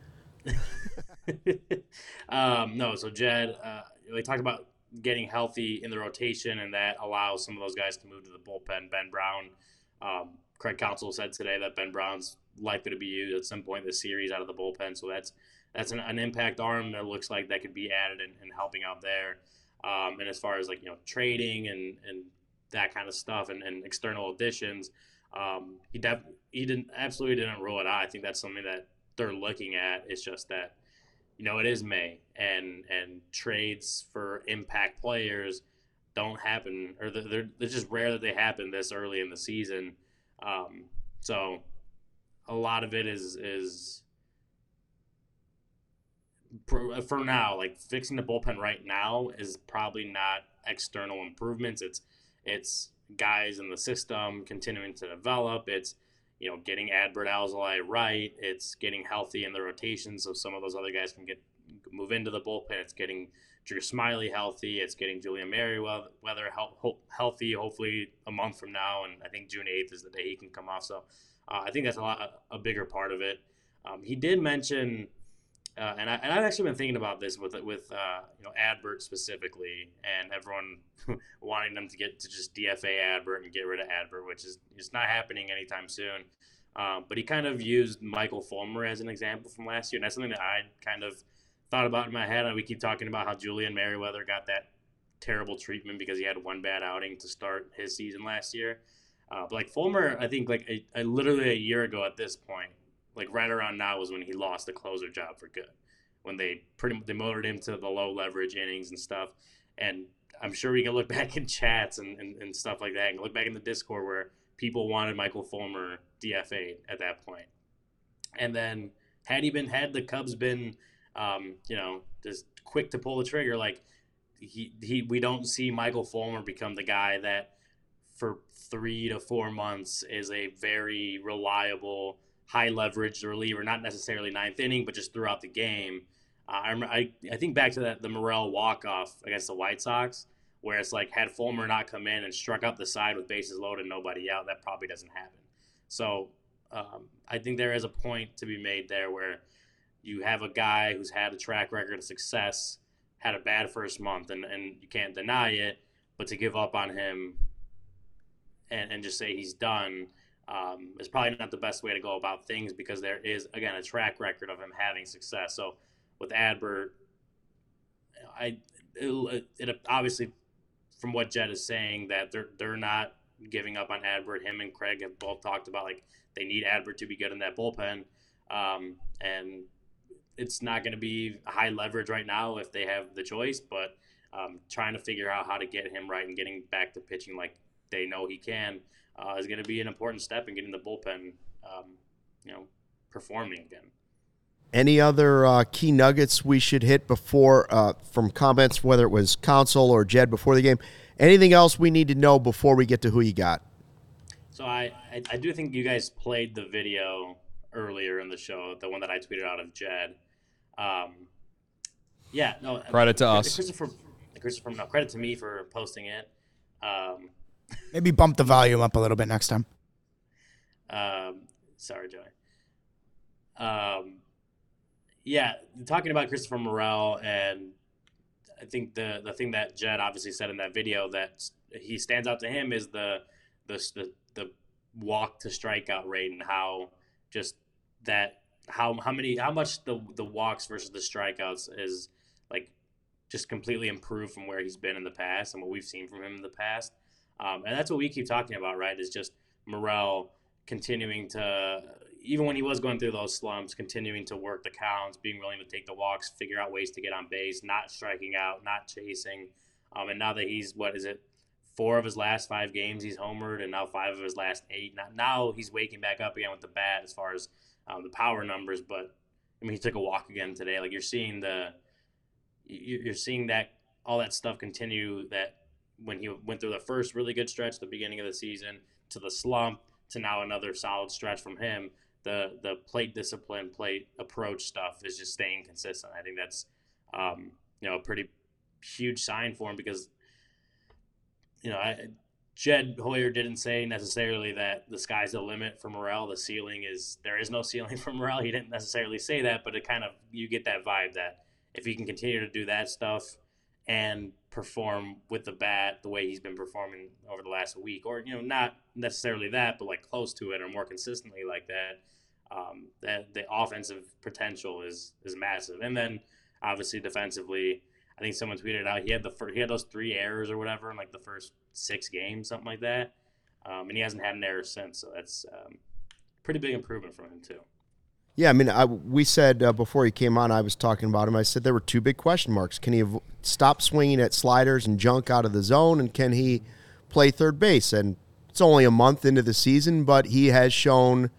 um, no, so Jed, uh, we talked about getting healthy in the rotation, and that allows some of those guys to move to the bullpen. Ben Brown, um, Craig Counsell said today that Ben Brown's likely to be used at some point this series out of the bullpen, so that's that's an, an impact arm that looks like that could be added and, and helping out there. Um, and as far as like you know trading and, and that kind of stuff and, and external additions, um, he def- he didn't absolutely didn't rule it out. I think that's something that they're looking at. It's just that you know it is May, and and trades for impact players don't happen, or they're they're just rare that they happen this early in the season. Um, so a lot of it is is for, for now, like fixing the bullpen right now is probably not external improvements. It's it's guys in the system continuing to develop. It's you know getting Adbert Alzolay right. It's getting healthy in the rotation so some of those other guys can get move into the bullpen. It's getting Drew Smiley healthy. It's getting Julian Merryweather healthy, hopefully a month from now. And I think June eighth is the day he can come off. So uh, I think that's a lot a bigger part of it. Um, he did mention, uh, and, I, and I've actually been thinking about this with with uh, you know Adbert specifically, and everyone wanting them to get to just D F A Adbert and get rid of Adbert, which is is not happening anytime soon. Um, but he kind of used Michael Fulmer as an example from last year, and that's something that I kind of thought about in my head. And we keep talking about how Julian Merryweather got that terrible treatment because he had one bad outing to start his season last year. Uh, but like Fulmer, I think like a, a, literally a year ago at this point, like right around now was when he lost the closer job for good, when they pretty much demoted him to the low leverage innings and stuff. And I'm sure we can look back in chats and, and, and stuff like that and look back in the Discord where people wanted Michael Fulmer D F A'd at that point. And then had he been, had the Cubs been, um, you know, just quick to pull the trigger, like he, he, we don't see Michael Fulmer become the guy that for three to four months is a very reliable, high leverage reliever, not necessarily ninth inning, but just throughout the game. Uh, I, remember, I I think back to that the Morel walk-off against the White Sox, where it's like, had Fulmer not come in and struck up the side with bases loaded, nobody out, that probably doesn't happen. So um, I think there is a point to be made there where you have a guy who's had a track record of success, had a bad first month, and, and you can't deny it, but to give up on him and, and just say he's done um, is probably not the best way to go about things, because there is, again, a track record of him having success. So with Adbert, I it, it obviously, from what Jed is saying, that they're they're not giving up on Adbert. Him and Craig have both talked about, like, they need Adbert to be good in that bullpen, um, and it's not going to be high leverage right now if they have the choice, but um, trying to figure out how to get him right and getting back to pitching like they know he can uh, is going to be an important step in getting the bullpen, um, you know, performing again. Any other uh, key nuggets we should hit before uh, from comments, whether it was Counsell or Jed before the game? Anything else we need to know before we get to who you got? So I, I, I do think you guys played the video earlier in the show, the one that I tweeted out of Jed. Um, yeah, no. Credit to us. Christopher, Christopher, no, credit to me for posting it. Um, Maybe bump the volume up a little bit next time. Um, sorry, Joey. Um, yeah, talking about Christopher Morel, and I think the the thing that Jed obviously said in that video that he stands out to him is the the the, the walk to strikeout rate, and how just that how how many how much the the walks versus the strikeouts is like just completely improved from where he's been in the past and what we've seen from him in the past. Um, and that's what we keep talking about, right? Is just Morel continuing to, even when he was going through those slumps, continuing to work the counts, being willing to take the walks, figure out ways to get on base, not striking out, not chasing. Um, and now that he's, what is it, four of his last five games he's homered, and now five of his last eight. Now, now he's waking back up again with the bat as far as um, the power numbers. But I mean, he took a walk again today. Like, you're seeing the, you're seeing that all that stuff continue. That when he went through the first really good stretch, the beginning of the season, to the slump, to now another solid stretch from him, the the plate discipline, plate approach stuff is just staying consistent. I think that's um, you know, a pretty huge sign for him, because you know, I, Jed Hoyer didn't say necessarily that the sky's the limit for Morel. The ceiling is, there is no ceiling for Morel. He didn't necessarily say that, but it kind of, you get that vibe that if he can continue to do that stuff and perform with the bat the way he's been performing over the last week, or, you know, not necessarily that, but like close to it or more consistently like that, um, that the offensive potential is is massive. And then obviously defensively, I think someone tweeted out he had the first, he had those three errors or whatever in like the first six games, something like that, um, and he hasn't had an error since. So that's um, pretty big improvement from him too. Yeah, I mean, I, we said uh, before he came on, I was talking about him. I said there were two big question marks. Can he av- stop swinging at sliders and junk out of the zone, and can he play third base? And it's only a month into the season, but he has shown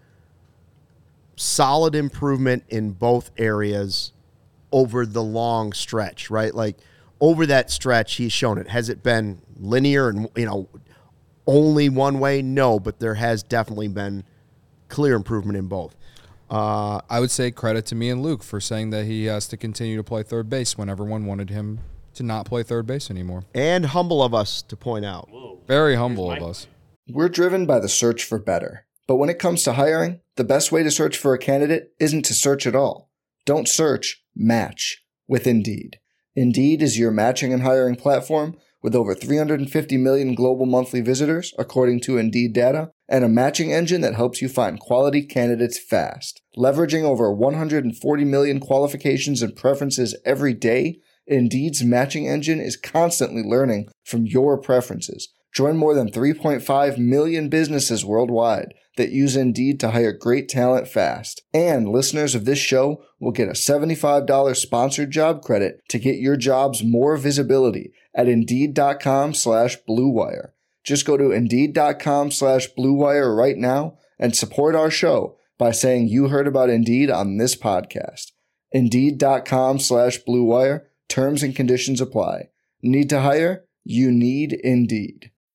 solid improvement in both areas over the long stretch, right? Like, over that stretch, he's shown it. Has it been linear and, you know, only one way? No, but there has definitely been clear improvement in both. Uh, I would say credit to me and Luke for saying that he has to continue to play third base when everyone wanted him to not play third base anymore. And humble of us to point out. Whoa. Very humble of us. We're driven by the search for better. But when it comes to hiring, the best way to search for a candidate isn't to search at all. Don't search, match with Indeed. Indeed is your matching and hiring platform with over three hundred fifty million global monthly visitors, according to Indeed data, and a matching engine that helps you find quality candidates fast. Leveraging over one hundred forty million qualifications and preferences every day, Indeed's matching engine is constantly learning from your preferences. Join more than three point five million businesses worldwide that use Indeed to hire great talent fast. And listeners of this show will get a seventy-five dollars sponsored job credit to get your jobs more visibility at Indeed.com slash Blue Wire. Just go to Indeed.com slash Blue Wire right now and support our show by saying you heard about Indeed on this podcast. Indeed.com slash Blue Wire. Terms and conditions apply. Need to hire? You need Indeed.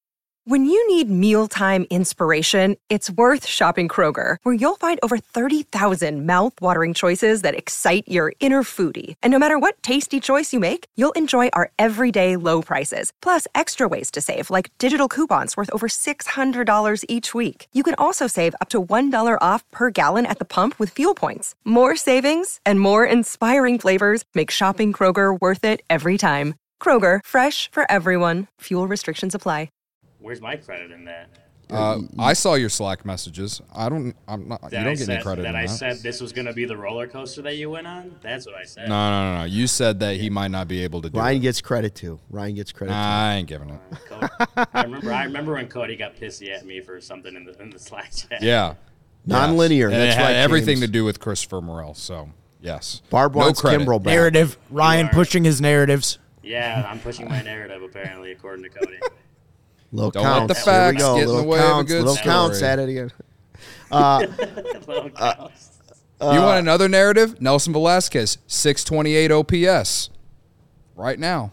When you need mealtime inspiration, it's worth shopping Kroger, where you'll find over thirty thousand mouth-watering choices that excite your inner foodie. And no matter what tasty choice you make, you'll enjoy our everyday low prices, plus extra ways to save, like digital coupons worth over six hundred dollars each week. You can also save up to one dollar off per gallon at the pump with fuel points. More savings and more inspiring flavors make shopping Kroger worth it every time. Kroger, fresh for everyone. Fuel restrictions apply. Where's my credit in that? Uh, I saw your Slack messages. I don't. I'm not. That you don't I get said, any credit that in I that. said this was going to be the roller coaster that you went on? That's what I said. No, no, no, no. You said that he might not be able to do Ryan it. gets credit too. Ryan gets credit Nah, too. I ain't giving it. Cody, I remember I remember when Cody got pissy at me for something in the in the Slack chat. Yeah. Non-linear. Yes. And That's it had right, everything James. to do with Christopher Morel. So, yes. Barb no wants credit. Kimbrel back. Narrative. Ryan are. pushing his narratives. Yeah, I'm pushing my narrative apparently, according to Cody. Little Don't let counts. the Here we facts go. get in the Little way of a counts. good Little story. counts at it again. Uh, Little cows. you want another narrative? Nelson Velasquez, six twenty-eight O P S. Right now.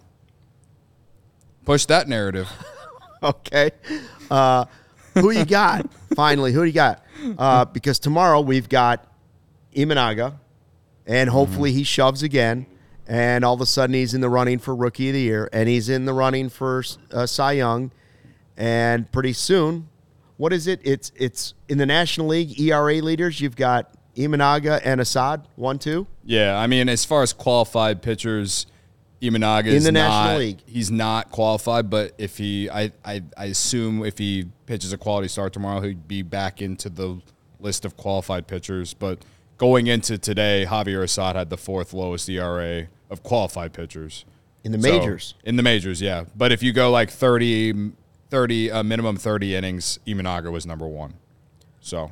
Push that narrative. Okay. Uh, who you got? Finally, who you got? Uh, because tomorrow we've got Imanaga, and hopefully he shoves again, and all of a sudden he's in the running for Rookie of the Year, and he's in the running for uh, Cy Young, and pretty soon, what is it? It's it's in the National League E R A leaders. You've got Imanaga and Assad, one, two. Yeah, I mean, as far as qualified pitchers, Imanaga is In the not, National League. He's not qualified, but if he, I, I, I assume if he pitches a quality start tomorrow, he'd be back into the list of qualified pitchers. But going into today, Javier Assad had the fourth lowest E R A of qualified pitchers. In the So, majors. in the majors, yeah. But if you go like thirty, thirty uh, minimum thirty innings, Imanaga was number one. So,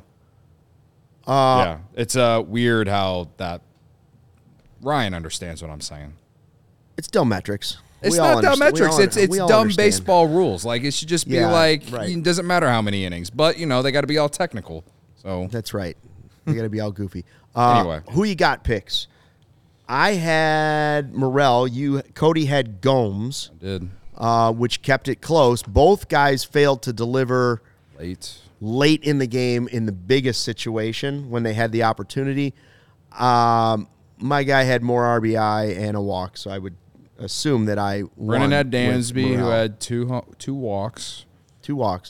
Uh, yeah, it's uh, weird how that Ryan understands what I'm saying. It's dumb metrics. It's We all not dumb understand- we metrics. all It's under- it's we all dumb understand. baseball rules. Like, it should just be Yeah, like, right. it doesn't matter how many innings, but you know they got to be all technical. So That's right. They got to be all goofy. Uh, Anyway. who you got picks? I had Morel. You Cody had Gomes, I did uh, which kept it close. Both guys failed to deliver late. late in the game in the biggest situation when they had the opportunity. Um, my guy had more R B I and a walk, so I would assume that I won Brennan had with Dansby, who Morel. had two hu- two walks, two walks.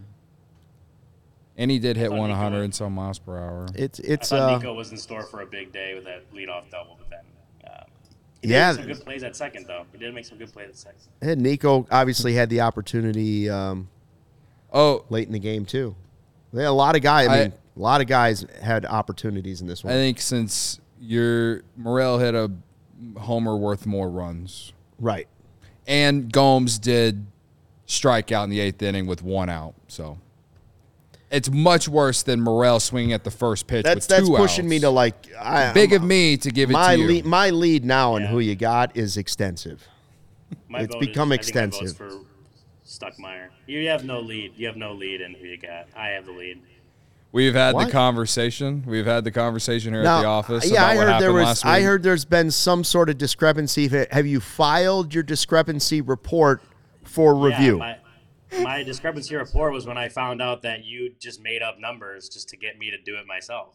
and he did hit thought one Nico hundred would- and some miles per hour. It's I it's thought uh Nico was in store for a big day with that leadoff double, but then uh, he did yeah. make some good plays at second though. He did make some good plays at second. And Nico obviously had the opportunity um, Oh, late in the game too. They had a lot of guys. I I- mean, a lot of guys had opportunities in this I one. think since your Morel hit a homer worth more runs, Right. and Gomes did strike out in the eighth inning with one out, so it's much worse than Morel swinging at the first pitch That's with that's two pushing outs. me to like I, Big of me to give it my to you. lead. My lead now on Yeah. who you got is extensive. My It's vote is- become I think my vote's extensive. for Stuckmeyer. You have no lead. You have no lead in who you got. I have the lead. We've had What? the conversation. We've had the conversation here Now, at the office. yeah, about I what heard there happened was. last I week. heard there's been some sort of discrepancy. Have you filed your discrepancy report for review? Yeah, my, my discrepancy report was when I found out that you just made up numbers just to get me to do it myself.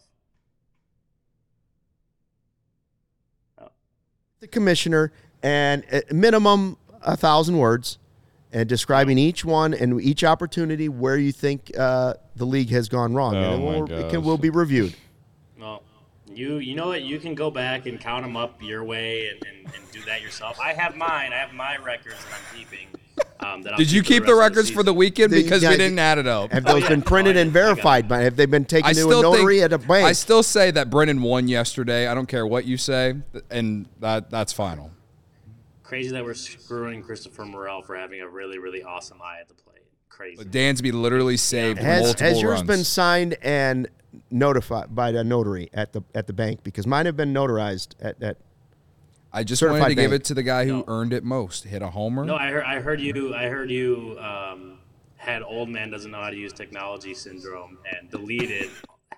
The commissioner and at minimum a thousand words, and describing each one and each opportunity where you think uh, the league has gone wrong. Oh, and it my will, it can, gosh. will be reviewed. Well, you you know what? You can go back and count them up your way and, and, and do that yourself. I have mine. I have my records that I'm keeping. Um, that I'll Did you keep keep the rest of records for the season. weekend The- because yeah, we didn't add it up? Have those yeah. been printed Oh, and yeah, I got verified? By, have they been taken I to a still notary think, at a bank? I still say that Brennan won yesterday. I don't care what you say, and that that's final. Crazy that we're screwing Christopher Morel for having a really, really awesome eye at the plate. Crazy. But Dansby literally saved has multiple has yours runs. been signed and notified by the notary at the at the bank? Because mine have been notarized at that. I just certified wanted to give bank? it to the guy who No. earned it most. Hit a homer. No, I heard. I heard you. I heard you um, had old man doesn't know how to use technology syndrome and deleted ha-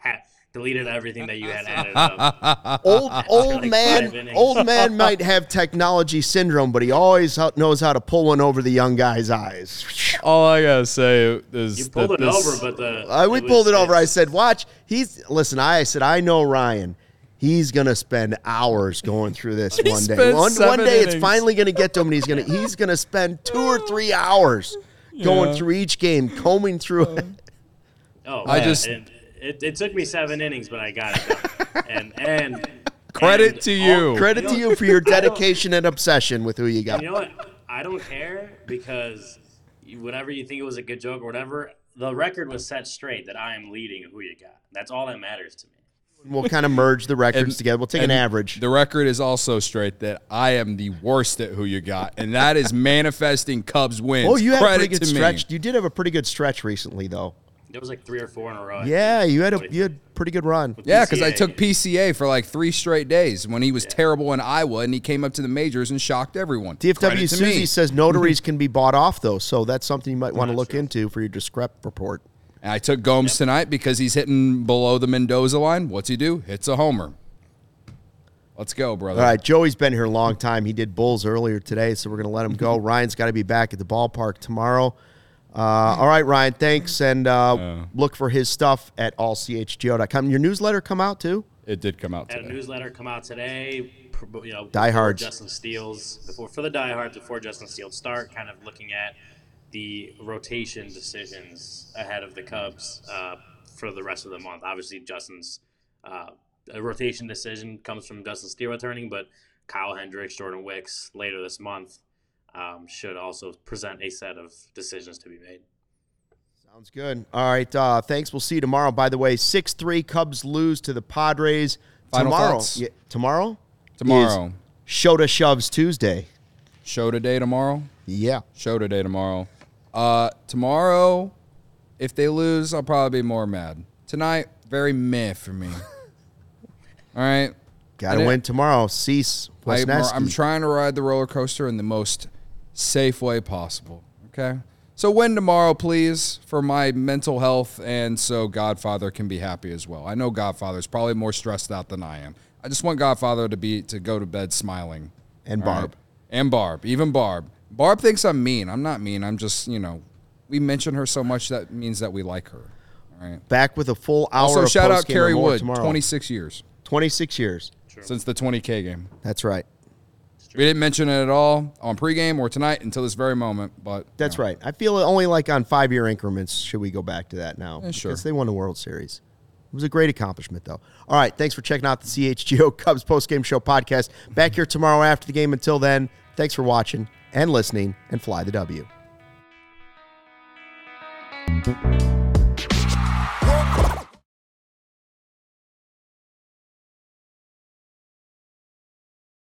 deleted everything that you had added up. Old old like man, old man might have technology syndrome, but he always ho- knows how to pull one over the young guy's eyes. All I gotta say is You pulled that it this- over, but the I, we it was- pulled it over. I it's- said, "Watch." He's listen. I said, "I know Ryan. He's gonna spend hours going through this He one day. spent One, one seven day, it's innings. finally gonna get to him, and he's gonna he's gonna spend two or three hours going Yeah. through each game, combing through it." Oh, I man, just- it, it, it took me seven innings, but I got it done. and and Credit and to you. all- Credit you to know- you for your I don't- dedication and obsession with who you got. And you know what? I don't care because you, whatever you think it was a good joke or whatever, the record was set straight that I am leading who you got. That's all that matters to me. We'll kind of merge the records And- together. We'll take an and average. The record is also straight that I am the worst at who you got, and that is manifesting Cubs wins. Oh, you had a Credit pretty good to me. stretch. You did have a pretty good stretch recently, though. It was like three or four in a row. I Yeah, think. you had a you had a pretty good run. With Yeah, because I P C A. took P C A for like three straight days when he was terrible in Iowa, and he came up to the majors and shocked everyone. D F W Credit to Susie me. says notaries can be bought off, though, so that's something you might want to That's look true. into for your discrep report. And I took Gomes tonight because he's hitting below the Mendoza line. What's he do? Hits a homer. Let's go, brother. All right, Joey's been here a long time. He did Bulls earlier today, so we're going to let him go. Ryan's got to be back at the ballpark tomorrow. Uh, all right, Ryan, thanks, and uh, look for his stuff at all c h g o dot com. Your newsletter come out, too? It did come out Had a today. newsletter come out today. pr- You know, Diehards. before Justin Steele's before for the diehards before Justin Steele start, kind of looking at the rotation decisions ahead of the Cubs uh, for the rest of the month. Obviously, Justin's uh, a rotation decision comes from Justin Steele returning, but Kyle Hendricks, Jordan Wicks later this month um, should also present a set of decisions to be made. Sounds good. All right, uh, thanks. We'll see you tomorrow. By the way, six three Cubs lose to the Padres. Final tomorrow. thoughts? Yeah, tomorrow? Tomorrow. Is Shota Shoves Tuesday. Show today tomorrow. Yeah. Show today tomorrow. Uh, tomorrow, if they lose, I'll probably be more mad. Tonight, very meh for me. All right. Got And to it- win tomorrow. Cease. I, Wesneski. I'm trying to ride the roller coaster in the most safe way possible. Okay? So win tomorrow, please, for my mental health and so Godfather can be happy as well. I know Godfather's probably more stressed out than I am. I just want Godfather to be to go to bed smiling. And All right? Barb. And Barb. Even Barb. Barb thinks I'm mean. I'm not mean. I'm just, you know, we mention her so much that means that we like her. All right. Back with a full hour Also, of shout out postgame Kerry or more Wood, tomorrow. twenty-six years twenty-six years. since the twenty K game. That's right. We didn't mention it at all on pregame or tonight until this very moment, but That's you know. right. I feel only like on five-year increments should we go back to that now. Yeah, sure. Because they won the World Series. It was a great accomplishment, though. All right, thanks for checking out the C H G O Cubs postgame show podcast. Back here tomorrow after the game. Until then, thanks for watching and listening, and fly the W.